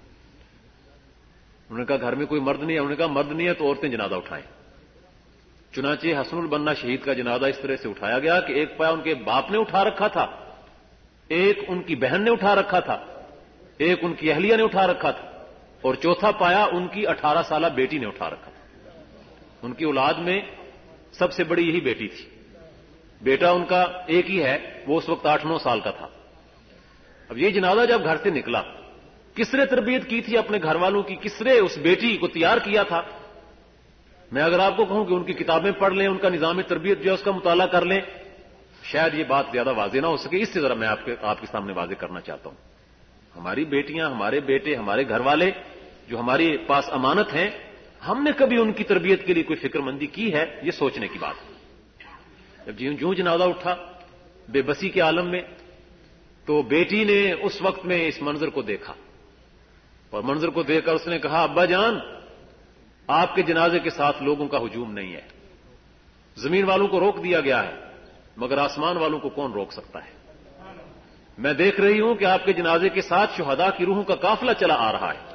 انہوں نے کہا گھر میں کوئی مرد نہیں ہے. انہوں نے کہا مرد نہیں ہے تو عورتیں جنازہ اٹھائیں. چنانچہ حسن البنا شہید کا جنازہ اس طرح سے اٹھایا گیا کہ ایک پایا ان کے باپ نے اٹھا رکھا تھا، ایک ان کی بہن نے اٹھا رکھا تھا، ایک ان کی اہلیہ نے اٹھا رکھا تھا، اور چوتھا پایا ان کی اٹھارہ سالہ بیٹی نے اٹھا رکھا تھا. ان کی اولاد میں سب سے بڑی یہی بیٹی تھی. بیٹا ان کا ایک ہی ہے، وہ اس وقت آٹھ نو سال کا تھا. اب یہ جنازہ جب گھر سے نکلا، کس نے تربیت کی تھی اپنے گھر والوں کی، کس نے اس بیٹی کو تیار کیا تھا؟ میں اگر آپ کو کہوں کہ ان کی کتابیں پڑھ لیں، ان کا نظام تربیت جو ہے اس کا مطالعہ کر لیں، شاید یہ بات زیادہ واضح نہ ہو سکے. اس سے ذرا میں آپ کے آپ کے سامنے واضح کرنا چاہتا ہوں. ہماری بیٹیاں، ہمارے بیٹے، ہمارے گھر والے جو ہمارے پاس امانت ہیں، ہم نے کبھی ان کی تربیت کے لیے کوئی فکر مندی کی ہے؟ یہ سوچنے کی بات ہے. جب جوں جنازہ اٹھا بے بسی کے عالم میں، تو بیٹی نے اس وقت میں اس منظر کو دیکھا، اور منظر کو دیکھ کر اس نے کہا ابا جان، آپ کے جنازے کے ساتھ لوگوں کا ہجوم نہیں ہے. زمین والوں کو روک دیا گیا ہے، مگر آسمان والوں کو کون روک سکتا ہے؟ میں دیکھ رہی ہوں کہ آپ کے جنازے کے ساتھ شہداء کی روحوں کا قافلہ چلا آ رہا ہے،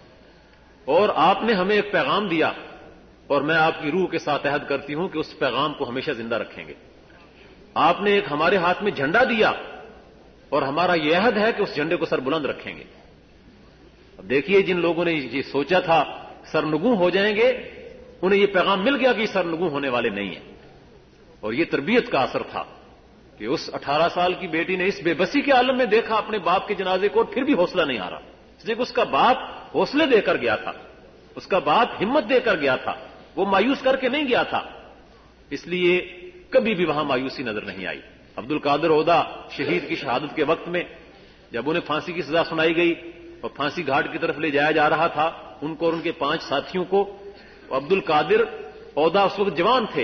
اور آپ نے ہمیں ایک پیغام دیا، اور میں آپ کی روح کے ساتھ عہد کرتی ہوں کہ اس پیغام کو ہمیشہ زندہ رکھیں گے. آپ نے ایک ہمارے ہاتھ میں جھنڈا دیا، اور ہمارا یہ عہد ہے کہ اس جھنڈے کو سر بلند رکھیں گے. اب دیکھیے، جن لوگوں نے یہ سوچا تھا سرنگوں ہو جائیں گے، انہیں یہ پیغام مل گیا کہ یہ سرنگوں ہونے والے نہیں ہیں. اور یہ تربیت کا اثر تھا کہ اس اٹھارہ سال کی بیٹی نے اس بے بسی کے عالم میں دیکھا اپنے باپ کے جنازے کو، اور پھر بھی حوصلہ نہیں آ رہا. اس لیے کہ اس کا باپ حوصلے دے کر گیا تھا، اس کا باپ ہمت دے کر گیا تھا، وہ مایوس کر کے نہیں گیا تھا. اس لیے کبھی بھی وہاں مایوسی نظر نہیں آئی. عبد القادر اودا شہید کی شہادت کے وقت میں جب انہیں پھانسی کی سزا سنائی گئی اور پھانسی گھاٹ کی طرف لے جایا جا رہا تھا، ان کو اور ان کے پانچ ساتھیوں کو، عبد القادر اودا اس وقت جوان تھے،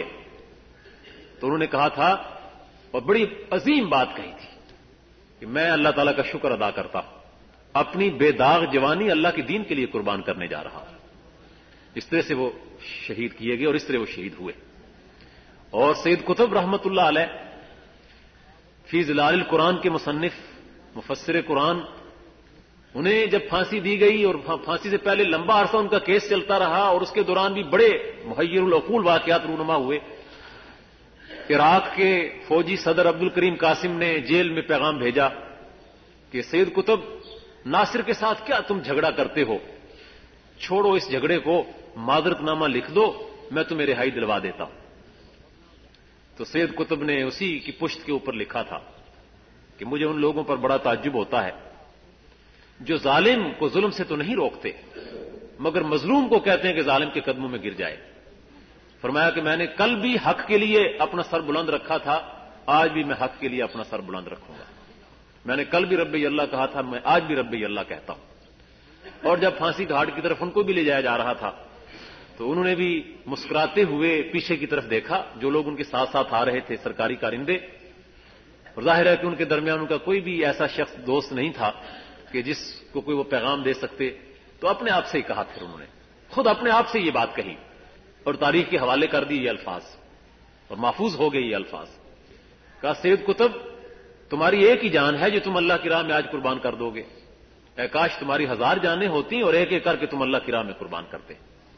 تو انہوں نے کہا تھا اور بڑی عظیم بات کہی تھی کہ میں اللہ تعالیٰ کا شکر ادا کرتا ہوں، اپنی بے داغ جوانی اللہ کے دین کے لیے قربان کرنے جا رہا ہوں. اس طرح سے وہ شہید کیے گئے اور اس طرح وہ شہید ہوئے. اور سید قطب رحمت اللہ علیہ فی ظلال القرآن کے مصنف، مفسر قرآن، انہیں جب پھانسی دی گئی اور پھانسی سے پہلے لمبا عرصہ ان کا کیس چلتا رہا، اور اس کے دوران بھی بڑے محیر العقول واقعات رونما ہوئے. عراق کے فوجی صدر عبد الکریم قاسم نے جیل میں پیغام بھیجا کہ سید قطب، ناصر کے ساتھ کیا تم جھگڑا کرتے ہو، چھوڑو اس جھگڑے کو، معذرت نامہ لکھ دو، میں تمہیں رہائی دلوا دیتا ہوں. تو سید قطب نے اسی کی پشت کے اوپر لکھا تھا کہ مجھے ان لوگوں پر بڑا تعجب ہوتا ہے جو ظالم کو ظلم سے تو نہیں روکتے، مگر مظلوم کو کہتے ہیں کہ ظالم کے قدموں میں گر جائے. فرمایا کہ میں نے کل بھی حق کے لیے اپنا سر بلند رکھا تھا، آج بھی میں حق کے لیے اپنا سر بلند رکھوں گا. میں نے کل بھی رب اللہ کہا تھا، میں آج بھی رب اللہ کہتا ہوں. اور جب پھانسی گھاٹ کی طرف ان کو بھی لے جایا جا رہا تھا تو انہوں نے بھی مسکراتے ہوئے پیچھے کی طرف دیکھا، جو لوگ ان کے ساتھ ساتھ آ رہے تھے سرکاری کارندے، اور ظاہر ہے کہ ان کے درمیان ان کا کوئی بھی ایسا شخص دوست نہیں تھا کہ جس کو کوئی وہ پیغام دے سکتے. تو اپنے آپ سے ہی کہا، پھر انہوں نے خود اپنے آپ سے یہ بات کہی اور تاریخ کے حوالے کر دی یہ الفاظ، اور محفوظ ہو گئے یہ الفاظ. کہا سید قطب، تمہاری ایک ہی جان ہے جو تم اللہ کی راہ میں آج قربان کر دو گے. اے کاش تمہاری ہزار جانیں ہوتی اور ایک ایک کر کے تم اللہ کی راہ میں قربان کرتے.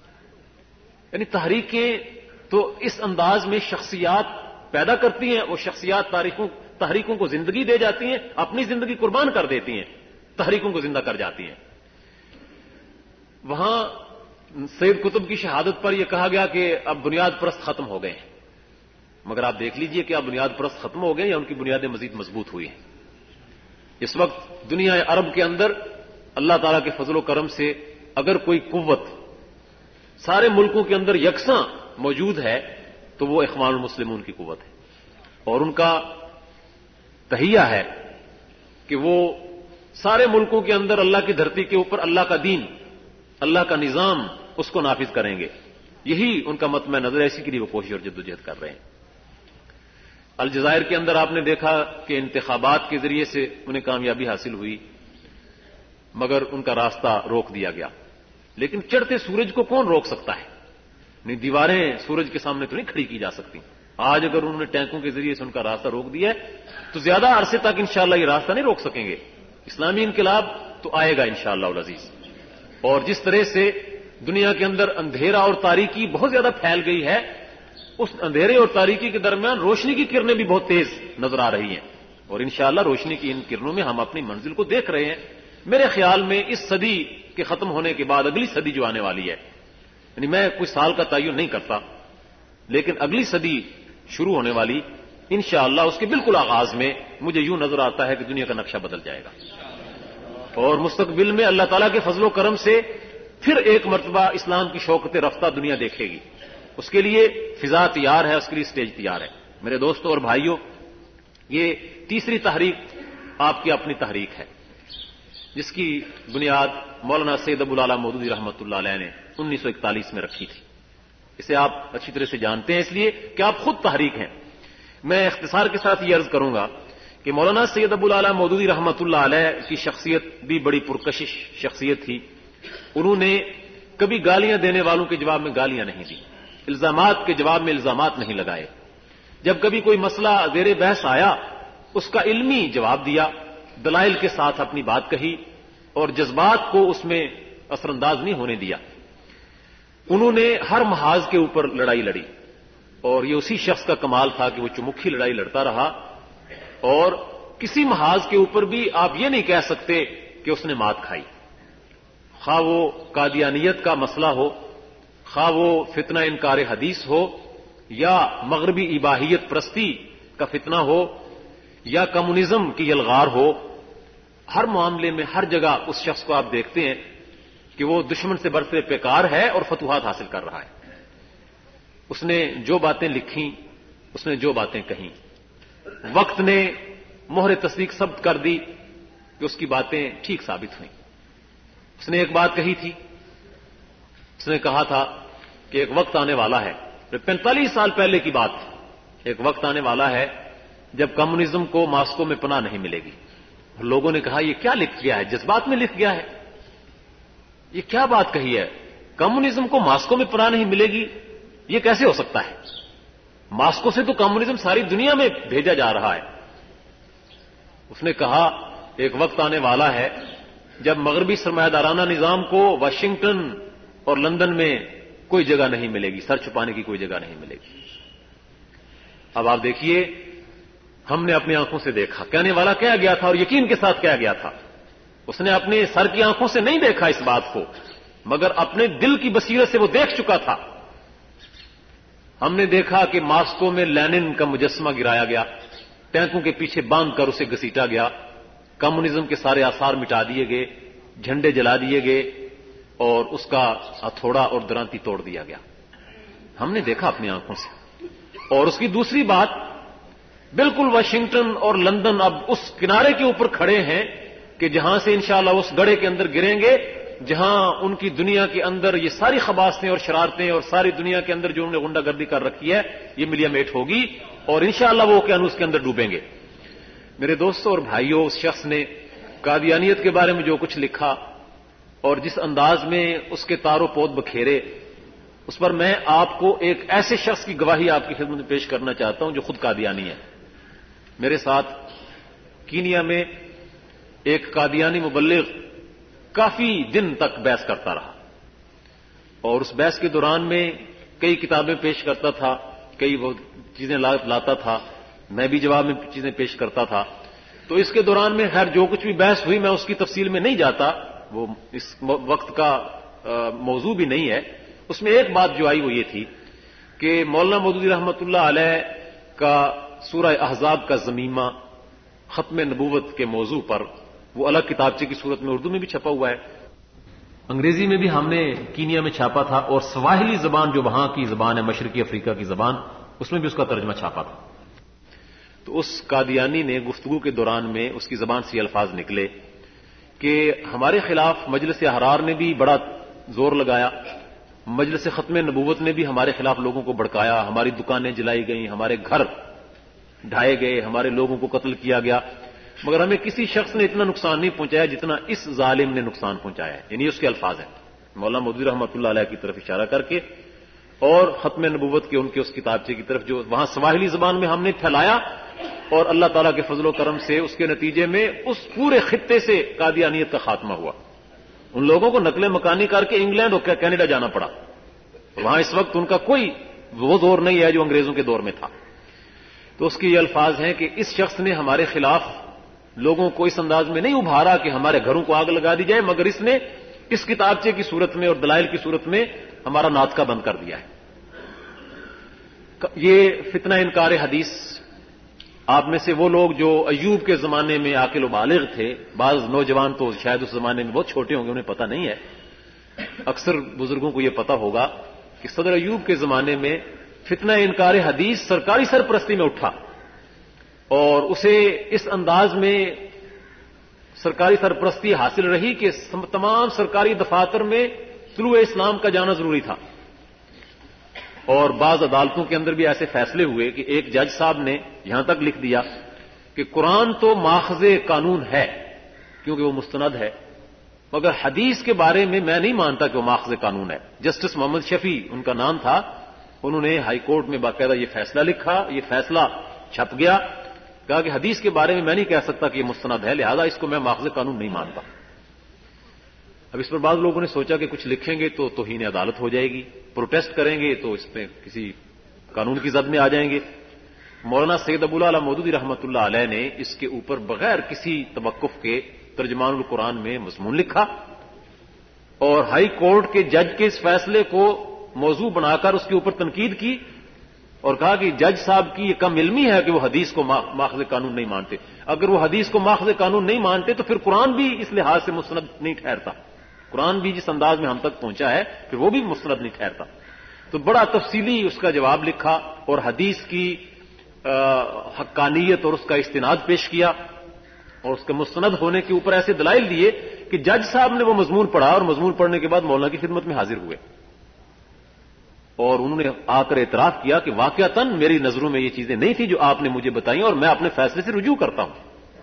یعنی تحریکیں تو اس انداز میں شخصیات پیدا کرتی ہیں، اور شخصیات تاریخوں تحریکوں کو زندگی دے جاتی ہیں، اپنی زندگی قربان کر دیتی ہیں، تحریکوں کو زندہ کر جاتی ہیں. وہاں سید قطب کی شہادت پر یہ کہا گیا کہ اب بنیاد پرست ختم ہو گئے ہیں. مگر آپ دیکھ لیجئے کہ اب بنیاد پرست ختم ہو گئے یا ان کی بنیادیں مزید مضبوط ہوئی ہیں. اس وقت دنیا عرب کے اندر اللہ تعالیٰ کے فضل و کرم سے اگر کوئی قوت سارے ملکوں کے اندر یکساں موجود ہے تو وہ اخوان المسلمون کی قوت ہے، اور ان کا تہیہ ہے کہ وہ سارے ملکوں کے اندر اللہ کی دھرتی کے اوپر اللہ کا دین، اللہ کا نظام، اس کو نافذ کریں گے. یہی ان کا مطمع نظر ہے، اسی کے لیے وہ کوشش اور جدوجہد کر رہے ہیں. الجزائر کے اندر آپ نے دیکھا کہ انتخابات کے ذریعے سے انہیں کامیابی حاصل ہوئی، مگر ان کا راستہ روک دیا گیا. لیکن چڑھتے سورج کو کون روک سکتا ہے؟ نہیں، دیواریں سورج کے سامنے تو نہیں کھڑی کی جا سکتی. آج اگر انہوں نے ٹینکوں کے ذریعے سے ان کا راستہ روک دیا ہے تو زیادہ عرصے تک انشاءاللہ یہ راستہ نہیں روک سکیں گے. اسلامی انقلاب تو آئے گا انشاءاللہ العزیز. اور جس طرح سے دنیا کے اندر اندھیرا اور تاریکی بہت زیادہ پھیل گئی ہے، اس اندھیرے اور تاریکی کے درمیان روشنی کی کرنیں بھی بہت تیز نظر آ رہی ہیں، اور انشاءاللہ روشنی کی ان کرنوں میں ہم اپنی منزل کو دیکھ رہے ہیں. میرے خیال میں اس صدی کے ختم ہونے کے بعد اگلی صدی جو آنے والی ہے، یعنی میں کوئی سال کا تعین نہیں کرتا، لیکن اگلی صدی شروع ہونے والی انشاءاللہ اس کے بالکل آغاز میں مجھے یوں نظر آتا ہے کہ دنیا کا نقشہ بدل جائے گا، اور مستقبل میں اللہ تعالیٰ کے فضل و کرم سے پھر ایک مرتبہ اسلام کی شوکت رفتہ دنیا دیکھے گی. اس کے لیے فضا تیار ہے، اس کے لیے اسٹیج تیار ہے. میرے دوستوں اور بھائیوں، یہ تیسری تحریک آپ کی اپنی تحریک ہے، جس کی بنیاد مولانا سید ابو الاعلی مودودی رحمۃ اللہ علیہ نے انیس سو اکتالیس میں رکھی تھی. اسے آپ اچھی طرح سے جانتے ہیں، اس لیے کہ آپ خود تحریک ہیں. میں اختصار کے ساتھ یہ عرض کروں گا کہ مولانا سید ابو الاعلی مودودی رحمۃ اللہ علیہ کی شخصیت بھی بڑی پرکشش شخصیت تھی. انہوں نے کبھی گالیاں دینے والوں کے جواب میں گالیاں نہیں دی، الزامات کے جواب میں الزامات نہیں لگائے. جب کبھی کوئی مسئلہ زیر بحث آیا اس کا علمی جواب دیا، دلائل کے ساتھ اپنی بات کہی، اور جذبات کو اس میں اثر انداز نہیں ہونے دیا. انہوں نے ہر محاذ کے اوپر لڑائی لڑی، اور یہ اسی شخص کا کمال تھا کہ وہ چمکھی لڑائی لڑتا رہا، اور کسی محاذ کے اوپر بھی آپ یہ نہیں کہہ سکتے کہ اس نے مات کھائی. خواہ وہ قادیانیت کا مسئلہ ہو، خواہ وہ فتنہ انکار حدیث ہو، یا مغربی اباحیت پرستی کا فتنہ ہو، یا کمیونزم کی یلغار ہو، ہر معاملے میں ہر جگہ اس شخص کو آپ دیکھتے ہیں کہ وہ دشمن سے برسر پیکار ہے اور فتوحات حاصل کر رہا ہے. اس نے جو باتیں لکھیں، اس نے جو باتیں کہیں، وقت نے مہر تصدیق ثبت کر دی کہ اس کی باتیں ٹھیک ثابت ہوئیں. اس نے ایک بات کہی تھی، اس نے کہا تھا کہ ایک وقت آنے والا ہے، پینتالیس سال پہلے کی بات، ایک وقت آنے والا ہے جب کمیونزم کو ماسکو میں پناہ نہیں ملے گی. لوگوں نے کہا یہ کیا لکھ گیا ہے، جذبات میں لکھ گیا ہے، یہ کیا بات کہی ہے، کمیونزم کو ماسکو میں پناہ نہیں ملے گی، یہ کیسے ہو سکتا ہے؟ ماسکو سے تو کمیونزم ساری دنیا میں بھیجا جا رہا ہے. اس نے کہا ایک وقت آنے والا ہے جب مغربی سرمایہ دارانہ نظام کو واشنگٹن اور لندن میں کوئی جگہ نہیں ملے گی، سر چھپانے کی کوئی جگہ نہیں ملے گی. اب آپ دیکھیے، ہم نے اپنی آنکھوں سے دیکھا، کہنے والا کہہ گیا تھا اور یقین کے ساتھ کہہ گیا تھا. اس نے اپنے سر کی آنکھوں سے نہیں دیکھا اس بات کو، مگر اپنے دل کی بصیرت سے وہ دیکھ چکا تھا. ہم نے دیکھا کہ ماسکو میں لینن کا مجسمہ گرایا گیا، ٹینکوں کے پیچھے باندھ کر اسے گھسیٹا گیا، کمیونزم کے سارے آثار مٹا دیے گئے، جھنڈے جلا دیے گئے، اور اس کا ہتھوڑا اور درانتی توڑ دیا گیا. ہم نے دیکھا اپنی آنکھوں سے. اور اس کی دوسری بات، بالکل واشنگٹن اور لندن اب اس کنارے کے اوپر کھڑے ہیں کہ جہاں سے انشاءاللہ اس گڑھے کے اندر گریں گے جہاں ان کی دنیا کے اندر یہ ساری خباثتیں اور شرارتیں اور ساری دنیا کے اندر جو انہوں نے غنڈہ گردی کر رکھی ہے یہ ملیا میٹ ہوگی، اور انشاءاللہ وہ اوقیانوس کے اندر ڈوبیں گے. میرے دوستوں اور بھائیوں، اس شخص نے قادیانیت کے بارے میں جو کچھ لکھا اور جس انداز میں اس کے تار و پود بکھیرے، اس پر میں آپ کو ایک ایسے شخص کی گواہی آپ کی خدمت میں پیش کرنا چاہتا ہوں جو خود قادیانی ہے. میرے ساتھ کینیا میں ایک قادیانی مبلغ کافی دن تک بحث کرتا رہا، اور اس بحث کے دوران میں کئی کتابیں پیش کرتا تھا، کئی وہ چیزیں لاتا تھا، میں بھی جواب میں چیزیں پیش کرتا تھا. تو اس کے دوران میں خیر جو کچھ بھی بحث ہوئی میں اس کی تفصیل میں نہیں جاتا، وہ اس وقت کا موضوع بھی نہیں ہے. اس میں ایک بات جو آئی وہ یہ تھی کہ مولانا مودودی رحمۃ اللہ علیہ کا سورہ احزاب کا ضمیمہ ختم نبوت کے موضوع پر وہ الگ کتابچے کی صورت میں اردو میں بھی چھپا ہوا ہے، انگریزی میں بھی ہم نے کینیا میں چھاپا تھا، اور سواحلی زبان جو وہاں کی زبان ہے مشرقی افریقہ کی زبان، اس میں بھی اس کا ترجمہ چھاپا تھا۔ تو اس قادیانی نے گفتگو کے دوران میں اس کی زبان سے یہ الفاظ نکلے کہ ہمارے خلاف مجلس احرار نے بھی بڑا زور لگایا، مجلس ختم نبوت نے بھی ہمارے خلاف لوگوں کو بھڑکایا، ہماری دکانیں جلائی گئیں، ہمارے گھر ڈھائے گئے، ہمارے لوگوں کو قتل کیا گیا، مگر ہمیں کسی شخص نے اتنا نقصان نہیں پہنچایا جتنا اس ظالم نے نقصان پہنچایا ہے، یعنی اس کے الفاظ ہیں مولانا مودودی رحمۃ اللہ علیہ کی طرف اشارہ کر کے، اور ختم نبوت کے ان کے اس کتابچے کی طرف جو وہاں سواحلی زبان میں ہم نے پھیلایا، اور اللہ تعالیٰ کے فضل و کرم سے اس کے نتیجے میں اس پورے خطے سے قادیانیت کا خاتمہ ہوا۔ ان لوگوں کو نقل مکانی کر کے انگلینڈ اور کینیڈا جانا پڑا، وہاں اس وقت ان کا کوئی وہ زور نہیں ہے جو انگریزوں کے دور میں تھا۔ تو اس کے یہ الفاظ ہیں کہ اس شخص نے ہمارے خلاف لوگوں کو اس انداز میں نہیں ابھارا کہ ہمارے گھروں کو آگ لگا دی جائے، مگر اس نے اس کتابچے کی صورت میں اور دلائل کی صورت میں ہمارا ناطقہ بند کر دیا ہے۔ یہ فتنہ انکار حدیث، آپ میں سے وہ لوگ جو ایوب کے زمانے میں عاقل و بالغ تھے، بعض نوجوان تو شاید اس زمانے میں بہت چھوٹے ہوں گے، انہیں پتہ نہیں ہے، اکثر بزرگوں کو یہ پتہ ہوگا کہ صدر ایوب کے زمانے میں فتنہ انکار حدیث سرکاری سرپرستی میں اٹھا، اور اسے اس انداز میں سرکاری سرپرستی حاصل رہی کہ تمام سرکاری دفاتر میں طلوع اسلام کا جانا ضروری تھا، اور بعض عدالتوں کے اندر بھی ایسے فیصلے ہوئے کہ ایک جج صاحب نے یہاں تک لکھ دیا کہ قرآن تو ماخذ قانون ہے کیونکہ وہ مستند ہے، مگر حدیث کے بارے میں میں نہیں مانتا کہ وہ ماخذ قانون ہے۔ جسٹس محمد شفیع ان کا نام تھا، انہوں نے ہائی کورٹ میں باقاعدہ یہ فیصلہ لکھا، یہ فیصلہ چھپ گیا، کہا کہ حدیث کے بارے میں میں نہیں کہہ سکتا کہ یہ مستند ہے، لہذا اس کو میں ماخذ قانون نہیں مانتا۔ اب اس پر بعض لوگوں نے سوچا کہ کچھ لکھیں گے تو توہین عدالت ہو جائے گی، پروٹیسٹ کریں گے تو اس میں کسی قانون کی زد میں آ جائیں گے۔ مولانا سید ابو الاعلی مودودی رحمۃ اللہ علیہ نے اس کے اوپر بغیر کسی توقف کے ترجمان القرآن میں مضمون لکھا، اور ہائی کورٹ کے جج کے اس فیصلے کو موضوع بنا کر اس کے اوپر تنقید کی، اور کہا کہ جج صاحب کی یہ کم علمی ہے کہ وہ حدیث کو ماخذ قانون نہیں مانتے، اگر وہ حدیث کو ماخذ قانون نہیں مانتے تو پھر قرآن بھی اس لحاظ سے مستند نہیں ٹھہرتا، قرآن بھی جس انداز میں ہم تک پہنچا ہے پھر وہ بھی مستند نہیں ٹھہرتا۔ تو بڑا تفصیلی اس کا جواب لکھا، اور حدیث کی حقانیت اور اس کا استناد پیش کیا، اور اس کے مستند ہونے کے اوپر ایسے دلائل دیے کہ جج صاحب نے وہ مضمون پڑھا، اور مضمون پڑھنے کے بعد مولانا کی خدمت میں حاضر ہوئے، اور انہوں نے آ کر اعتراف کیا کہ واقعتاً میری نظروں میں یہ چیزیں نہیں تھیں جو آپ نے مجھے بتائیں، اور میں اپنے فیصلے سے رجوع کرتا ہوں۔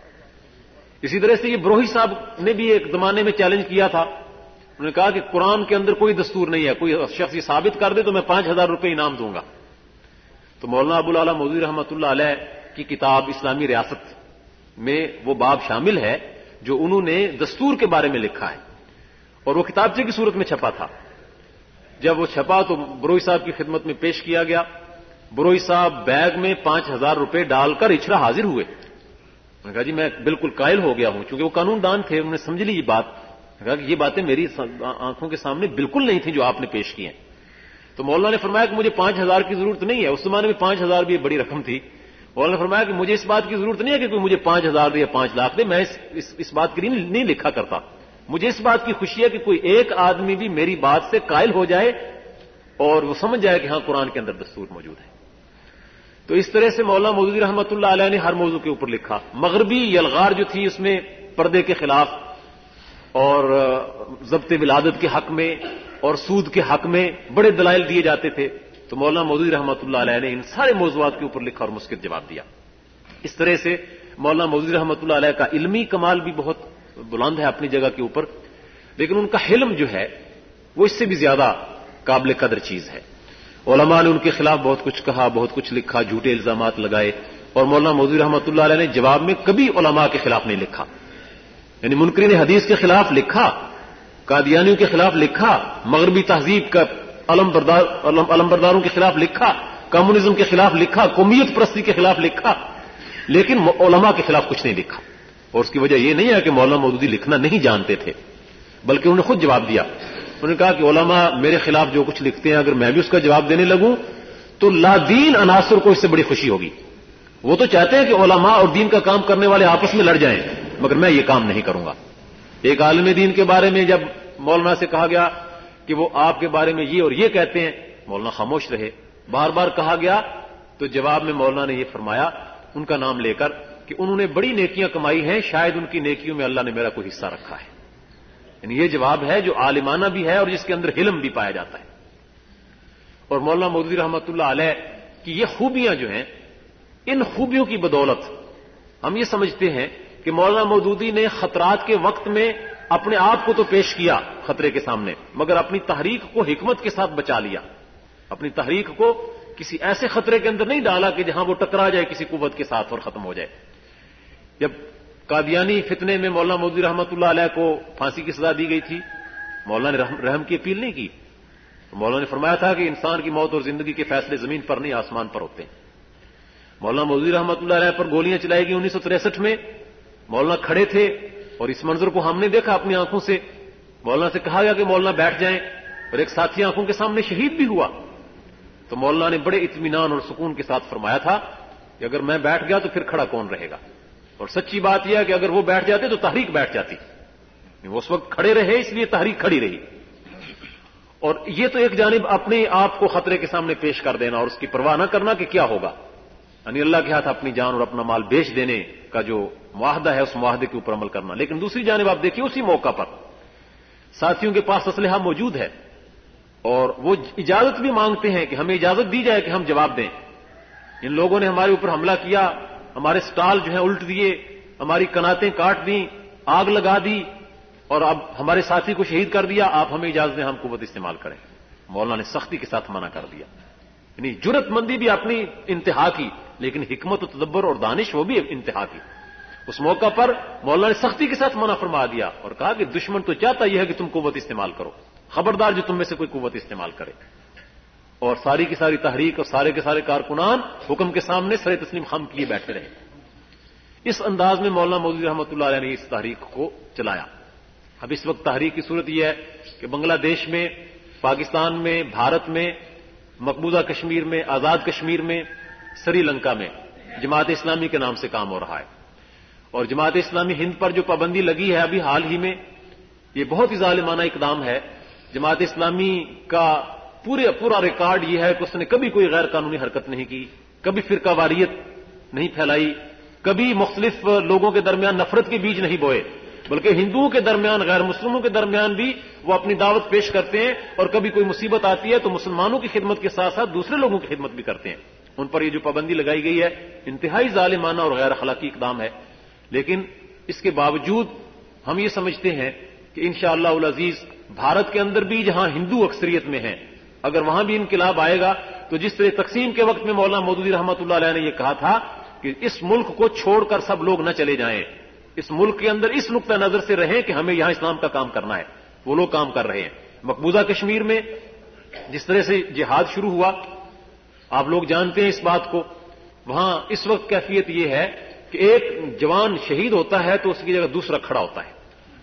اسی طرح سے یہ بروہی صاحب نے بھی ایک زمانے میں چیلنج کیا تھا، انہوں نے کہا کہ قرآن کے اندر کوئی دستور نہیں ہے، کوئی شخص یہ ثابت کر دے تو میں پانچ ہزار روپے انعام دوں گا۔ تو مولانا ابو الاعلی مودودی رحمۃ اللہ علیہ کی کتاب اسلامی ریاست میں وہ باب شامل ہے جو انہوں نے دستور کے بارے میں لکھا ہے، اور وہ کتابچے کی صورت میں چھپا تھا۔ جب وہ چھپا تو بروئی صاحب کی خدمت میں پیش کیا گیا، بروئی صاحب بیگ میں پانچ ہزار روپے ڈال کر اچھرا حاضر ہوئے۔ میں نے کہا جی میں بالکل قائل ہو گیا ہوں، چونکہ وہ قانون دان تھے، انہوں نے سمجھ لی یہ بات، کہا کہ یہ باتیں میری آنکھوں کے سامنے بالکل نہیں تھیں جو آپ نے پیش کی ہیں۔ تو مولانا نے فرمایا کہ مجھے پانچ ہزار کی ضرورت نہیں ہے، اس زمانے میں پانچ ہزار بھی بڑی رقم تھی۔ مولانا نے فرمایا کہ مجھے اس بات کی ضرورت نہیں ہے کہ کوئی مجھے پانچ ہزار دے یا پانچ لاکھ دے، میں اس, اس, اس بات کے لیے نہیں لکھا کرتا، مجھے اس بات کی خوشی ہے کہ کوئی ایک آدمی بھی میری بات سے قائل ہو جائے اور وہ سمجھ جائے کہ ہاں قرآن کے اندر دستور موجود ہے۔ تو اس طرح سے مولانا مودودی رحمۃ اللہ علیہ نے ہر موضوع کے اوپر لکھا۔ مغربی یلغار جو تھی اس میں پردے کے خلاف اور ضبط ولادت کے حق میں اور سود کے حق میں بڑے دلائل دیے جاتے تھے، تو مولانا مودودی رحمۃ اللہ علیہ نے ان سارے موضوعات کے اوپر لکھا اور مسکت جواب دیا۔ اس طرح سے مولانا مودودی رحمۃ اللہ علیہ کا علمی کمال بھی بہت بلند ہے اپنی جگہ کے اوپر، لیکن ان کا حلم جو ہے وہ اس سے بھی زیادہ قابل قدر چیز ہے۔ علماء نے ان کے خلاف بہت کچھ کہا، بہت کچھ لکھا، جھوٹے الزامات لگائے، اور مولانا مودودی رحمۃ اللہ علیہ نے جواب میں کبھی علماء کے خلاف نہیں لکھا، یعنی منکرین حدیث کے خلاف لکھا، قادیانیوں کے خلاف لکھا، مغربی تہذیب کا علم بردار علم برداروں کے خلاف لکھا، کمیونزم کے خلاف لکھا، قومیت پرستی کے خلاف لکھا، لیکن علماء کے خلاف کچھ نہیں لکھا۔ اور اس کی وجہ یہ نہیں ہے کہ مولانا مودودی لکھنا نہیں جانتے تھے، بلکہ انہوں نے خود جواب دیا۔ انہوں نے کہا کہ علماء میرے خلاف جو کچھ لکھتے ہیں اگر میں بھی اس کا جواب دینے لگوں تو لادین عناصر کو اس سے بڑی خوشی ہوگی. وہ تو چاہتے ہیں کہ علماء اور دین کا کام کرنے والے آپس میں لڑ جائیں، مگر میں یہ کام نہیں کروں گا. ایک عالم دین کے بارے میں جب مولانا سے کہا گیا کہ وہ آپ کے بارے میں یہ اور یہ کہتے ہیں، مولانا خاموش رہے. بار بار کہا گیا تو جواب میں مولانا نے یہ فرمایا ان کا نام لے کر کہ انہوں نے بڑی نیکیاں کمائی ہیں، شاید ان کی نیکیوں میں اللہ نے میرا کوئی حصہ رکھا ہے. یعنی یہ جواب ہے جو عالمانہ بھی ہے اور جس کے اندر حلم بھی پایا جاتا ہے. اور مولانا مودودی رحمۃ اللہ علیہ کی یہ خوبیاں جو ہیں، ان خوبیوں کی بدولت ہم یہ سمجھتے ہیں کہ مولانا مودودی نے خطرات کے وقت میں اپنے آپ کو تو پیش کیا خطرے کے سامنے، مگر اپنی تحریک کو حکمت کے ساتھ بچا لیا. اپنی تحریک کو کسی ایسے خطرے کے اندر نہیں ڈالا کہ جہاں وہ ٹکرا جائے کسی قوت کے ساتھ اور ختم ہو جائے. جب قادیانی فتنے میں مولانا مودودی رحمۃ اللہ علیہ کو پھانسی کی سزا دی گئی تھی، مولانا نے رحم, رحم کی اپیل نہیں کی. مولانا نے فرمایا تھا کہ انسان کی موت اور زندگی کے فیصلے زمین پر نہیں آسمان پر ہوتے ہیں. مولانا مودودی رحمۃ اللہ علیہ پر گولیاں چلائی گئی انیس سو تریسٹھ میں. مولانا کھڑے تھے اور اس منظر کو ہم نے دیکھا اپنی آنکھوں سے. مولانا سے کہا گیا کہ مولانا بیٹھ جائیں اور ایک ساتھی آنکھوں کے سامنے شہید بھی ہوا. تو مولانا نے بڑے اطمینان اور سکون کے ساتھ فرمایا تھا کہ اگر میں بیٹھ گیا تو پھر کھڑا کون رہے گا. اور سچی بات یہ ہے کہ اگر وہ بیٹھ جاتے تو تحریک بیٹھ جاتی. وہ اس وقت کھڑے رہے اس لیے تحریک کھڑی رہی. اور یہ تو ایک جانب اپنے آپ کو خطرے کے سامنے پیش کر دینا اور اس کی پرواہ نہ کرنا کہ کیا ہوگا، یعنی اللہ کے ہاتھ اپنی جان اور اپنا مال بیچ دینے کا جو معاہدہ ہے اس معاہدے کے اوپر عمل کرنا. لیکن دوسری جانب آپ دیکھیے اسی موقع پر ساتھیوں کے پاس اسلحہ موجود ہے اور وہ اجازت بھی مانگتے ہیں کہ ہمیں اجازت دی جائے کہ ہم جواب دیں. ان لوگوں نے ہمارے اوپر حملہ کیا، ہمارے سٹال جو ہیں الٹ دیے، ہماری کناتیں کاٹ دیں، آگ لگا دی اور اب ہمارے ساتھی کو شہید کر دیا، آپ ہمیں اجازت دیں ہم قوت استعمال کریں. مولانا نے سختی کے ساتھ منع کر دیا. یعنی جرت مندی بھی اپنی انتہا کی، لیکن حکمت و تدبر اور دانش وہ بھی انتہا کی. اس موقع پر مولانا نے سختی کے ساتھ منع فرما دیا اور کہا کہ دشمن تو چاہتا یہ ہے کہ تم قوت استعمال کرو، خبردار جو تم میں سے کوئی قوت استعمال کرے. اور ساری کی ساری تحریک اور سارے کے سارے کارکنان حکم کے سامنے سر تسلیم خم کیے بیٹھے رہے. اس انداز میں مولانا مودودی رحمۃ اللہ علیہ نے اس تحریک کو چلایا. اب اس وقت تحریک کی صورت یہ ہے کہ بنگلہ دیش میں، پاکستان میں، بھارت میں، مقبوضہ کشمیر میں، آزاد کشمیر میں، سری لنکا میں جماعت اسلامی کے نام سے کام ہو رہا ہے. اور جماعت اسلامی ہند پر جو پابندی لگی ہے ابھی حال ہی میں، یہ بہت ہی ظالمانہ اقدام ہے. جماعت اسلامی کا پورے پورا ریکارڈ یہ ہے کہ اس نے کبھی کوئی غیر قانونی حرکت نہیں کی، کبھی فرقہ واریت نہیں پھیلائی، کبھی مختلف لوگوں کے درمیان نفرت کے بیج نہیں بوئے، بلکہ ہندوؤں کے درمیان، غیر مسلموں کے درمیان بھی وہ اپنی دعوت پیش کرتے ہیں. اور کبھی کوئی مصیبت آتی ہے تو مسلمانوں کی خدمت کے ساتھ ساتھ دوسرے لوگوں کی خدمت بھی کرتے ہیں. ان پر یہ جو پابندی لگائی گئی ہے انتہائی ظالمانہ اور غیر اخلاقی اقدام ہے. لیکن اس کے باوجود ہم یہ سمجھتے ہیں کہ انشاءاللہ العزیز بھارت کے اندر بھی جہاں ہندو اکثریت میں ہیں، اگر وہاں بھی انقلاب آئے گا تو جس طرح تقسیم کے وقت میں مولانا مودودی رحمۃ اللہ علیہ نے یہ کہا تھا کہ اس ملک کو چھوڑ کر سب لوگ نہ چلے جائیں، اس ملک کے اندر اس نقطہ نظر سے رہیں کہ ہمیں یہاں اسلام کا کام کرنا ہے، وہ لوگ کام کر رہے ہیں. مقبوضہ کشمیر میں جس طرح سے جہاد شروع ہوا آپ لوگ جانتے ہیں اس بات کو. وہاں اس وقت کیفیت یہ ہے کہ ایک جوان شہید ہوتا ہے تو اس کی جگہ دوسرا کھڑا ہوتا ہے.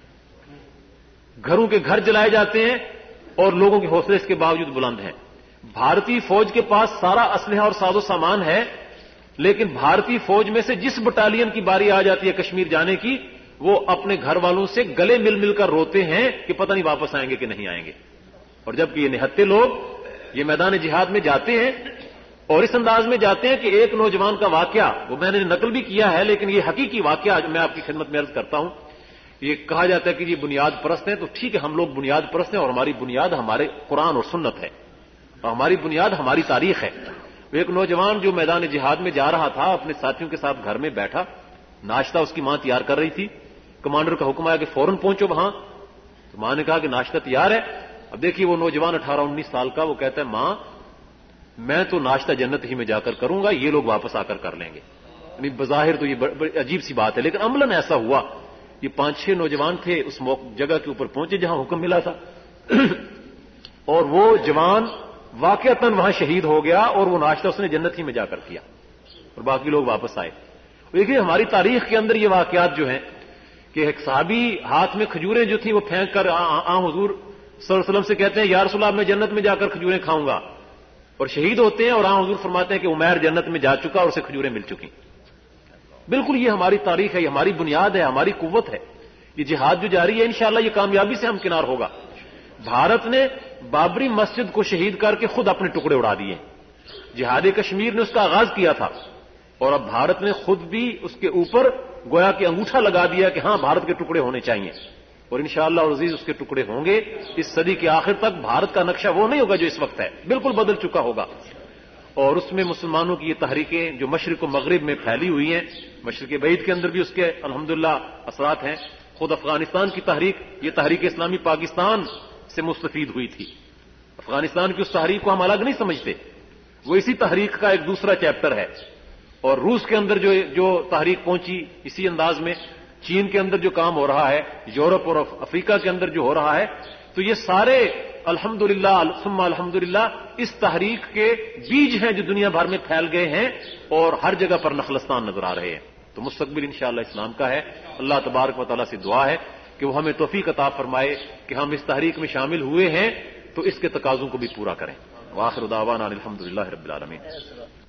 گھروں کے گھر جلائے جاتے ہیں اور لوگوں کے حوصلے اس کے باوجود بلند ہیں. بھارتی فوج کے پاس سارا اسلحہ اور ساز و سامان ہے، لیکن بھارتی فوج میں سے جس بٹالین کی باری آ جاتی ہے کشمیر جانے کی، وہ اپنے گھر والوں سے گلے مل مل کر روتے ہیں کہ پتہ نہیں واپس آئیں گے کہ نہیں آئیں گے. اور جبکہ یہ نہتے لوگ یہ میدان جہاد میں جاتے ہیں اور اس انداز میں جاتے ہیں کہ ایک نوجوان کا واقعہ وہ میں نے نقل بھی کیا ہے لیکن یہ حقیقی واقعہ میں آپ کی خدمت میں عرض کرتا ہوں. یہ کہا جاتا ہے کہ یہ بنیاد پرست ہیں، تو ٹھیک ہے ہم لوگ بنیاد پرست ہیں اور ہماری بنیاد ہمارے قرآن اور سنت ہے اور ہماری بنیاد ہماری تاریخ ہے. ایک نوجوان جو میدان جہاد میں جا رہا تھا اپنے ساتھیوں کے ساتھ گھر میں بیٹھا، ناشتہ اس کی ماں تیار کر رہی تھی. کمانڈر کا حکم آیا کہ فوراً پہنچو وہاں. تو ماں نے کہا کہ ناشتہ تیار ہے. اب دیکھیے وہ نوجوان اٹھارہ انیس سال کا، وہ کہتا ہے ماں میں تو ناشتہ جنت ہی میں جا کر کروں گا، یہ لوگ واپس آ کر کر لیں گے. یعنی بظاہر تو یہ بڑی عجیب سی بات ہے لیکن عملاً ایسا ہوا. یہ پانچ چھ نوجوان تھے اس جگہ کے اوپر پہنچے جہاں حکم ملا تھا اور وہ جوان واقعتاً وہاں شہید ہو گیا اور وہ ناشتہ اس نے جنت ہی میں جا کر کیا اور باقی لوگ واپس آئے. دیکھیے ہماری تاریخ کے اندر یہ واقعات جو ہیں کہ ایک صحابی ہاتھ میں کھجوریں جو تھیں وہ پھینک کر آ حضور صلی اللہ علیہ وسلم سے کہتے ہیں یا رسول اللہ میں جنت میں جا کر کھجوریں کھاؤں گا. اور شہید ہوتے ہیں اور ہاں حضور فرماتے ہیں کہ عمیر جنت میں جا چکا اور اسے کھجوریں مل چکی. بالکل یہ ہماری تاریخ ہے, یہ ہماری بنیاد ہے, ہماری قوت ہے. یہ جہاد جو جاری ہے انشاءاللہ یہ کامیابی سے ہمکنار ہوگا. بھارت نے بابری مسجد کو شہید کر کے خود اپنے ٹکڑے اڑا دیے. جہاد کشمیر نے اس کا آغاز کیا تھا اور اب بھارت نے خود بھی اس کے اوپر گویا کہ انگوٹھا لگا دیا کہ ہاں بھارت کے ٹکڑے ہونے چاہیے, اور انشاءاللہ عزیز اس کے ٹکڑے ہوں گے. اس صدی کے آخر تک بھارت کا نقشہ وہ نہیں ہوگا جو اس وقت ہے, بالکل بدل چکا ہوگا. اور اس میں مسلمانوں کی یہ تحریکیں جو مشرق و مغرب میں پھیلی ہوئی ہیں, مشرق بعید کے اندر بھی اس کے الحمدللہ اثرات ہیں. خود افغانستان کی تحریک, یہ تحریک اسلامی پاکستان سے مستفید ہوئی تھی. افغانستان کی اس تحریک کو ہم الگ نہیں سمجھتے, وہ اسی تحریک کا ایک دوسرا چیپٹر ہے. اور روس کے اندر جو جو تحریک پہنچی اسی انداز میں, چین کے اندر جو کام ہو رہا ہے, یورپ اور افریقہ کے اندر جو ہو رہا ہے, تو یہ سارے الحمدللہ ثم الحمدللہ اس تحریک کے بیج ہیں جو دنیا بھر میں پھیل گئے ہیں اور ہر جگہ پر نخلستان نظر آ رہے ہیں. تو مستقبل انشاءاللہ اسلام کا ہے. اللہ تبارک و تعالیٰ سے دعا ہے کہ وہ ہمیں توفیق عطا فرمائے کہ ہم اس تحریک میں شامل ہوئے ہیں تو اس کے تقاضوں کو بھی پورا کریں. وآخر دعوانا الحمدللہ رب العالمین.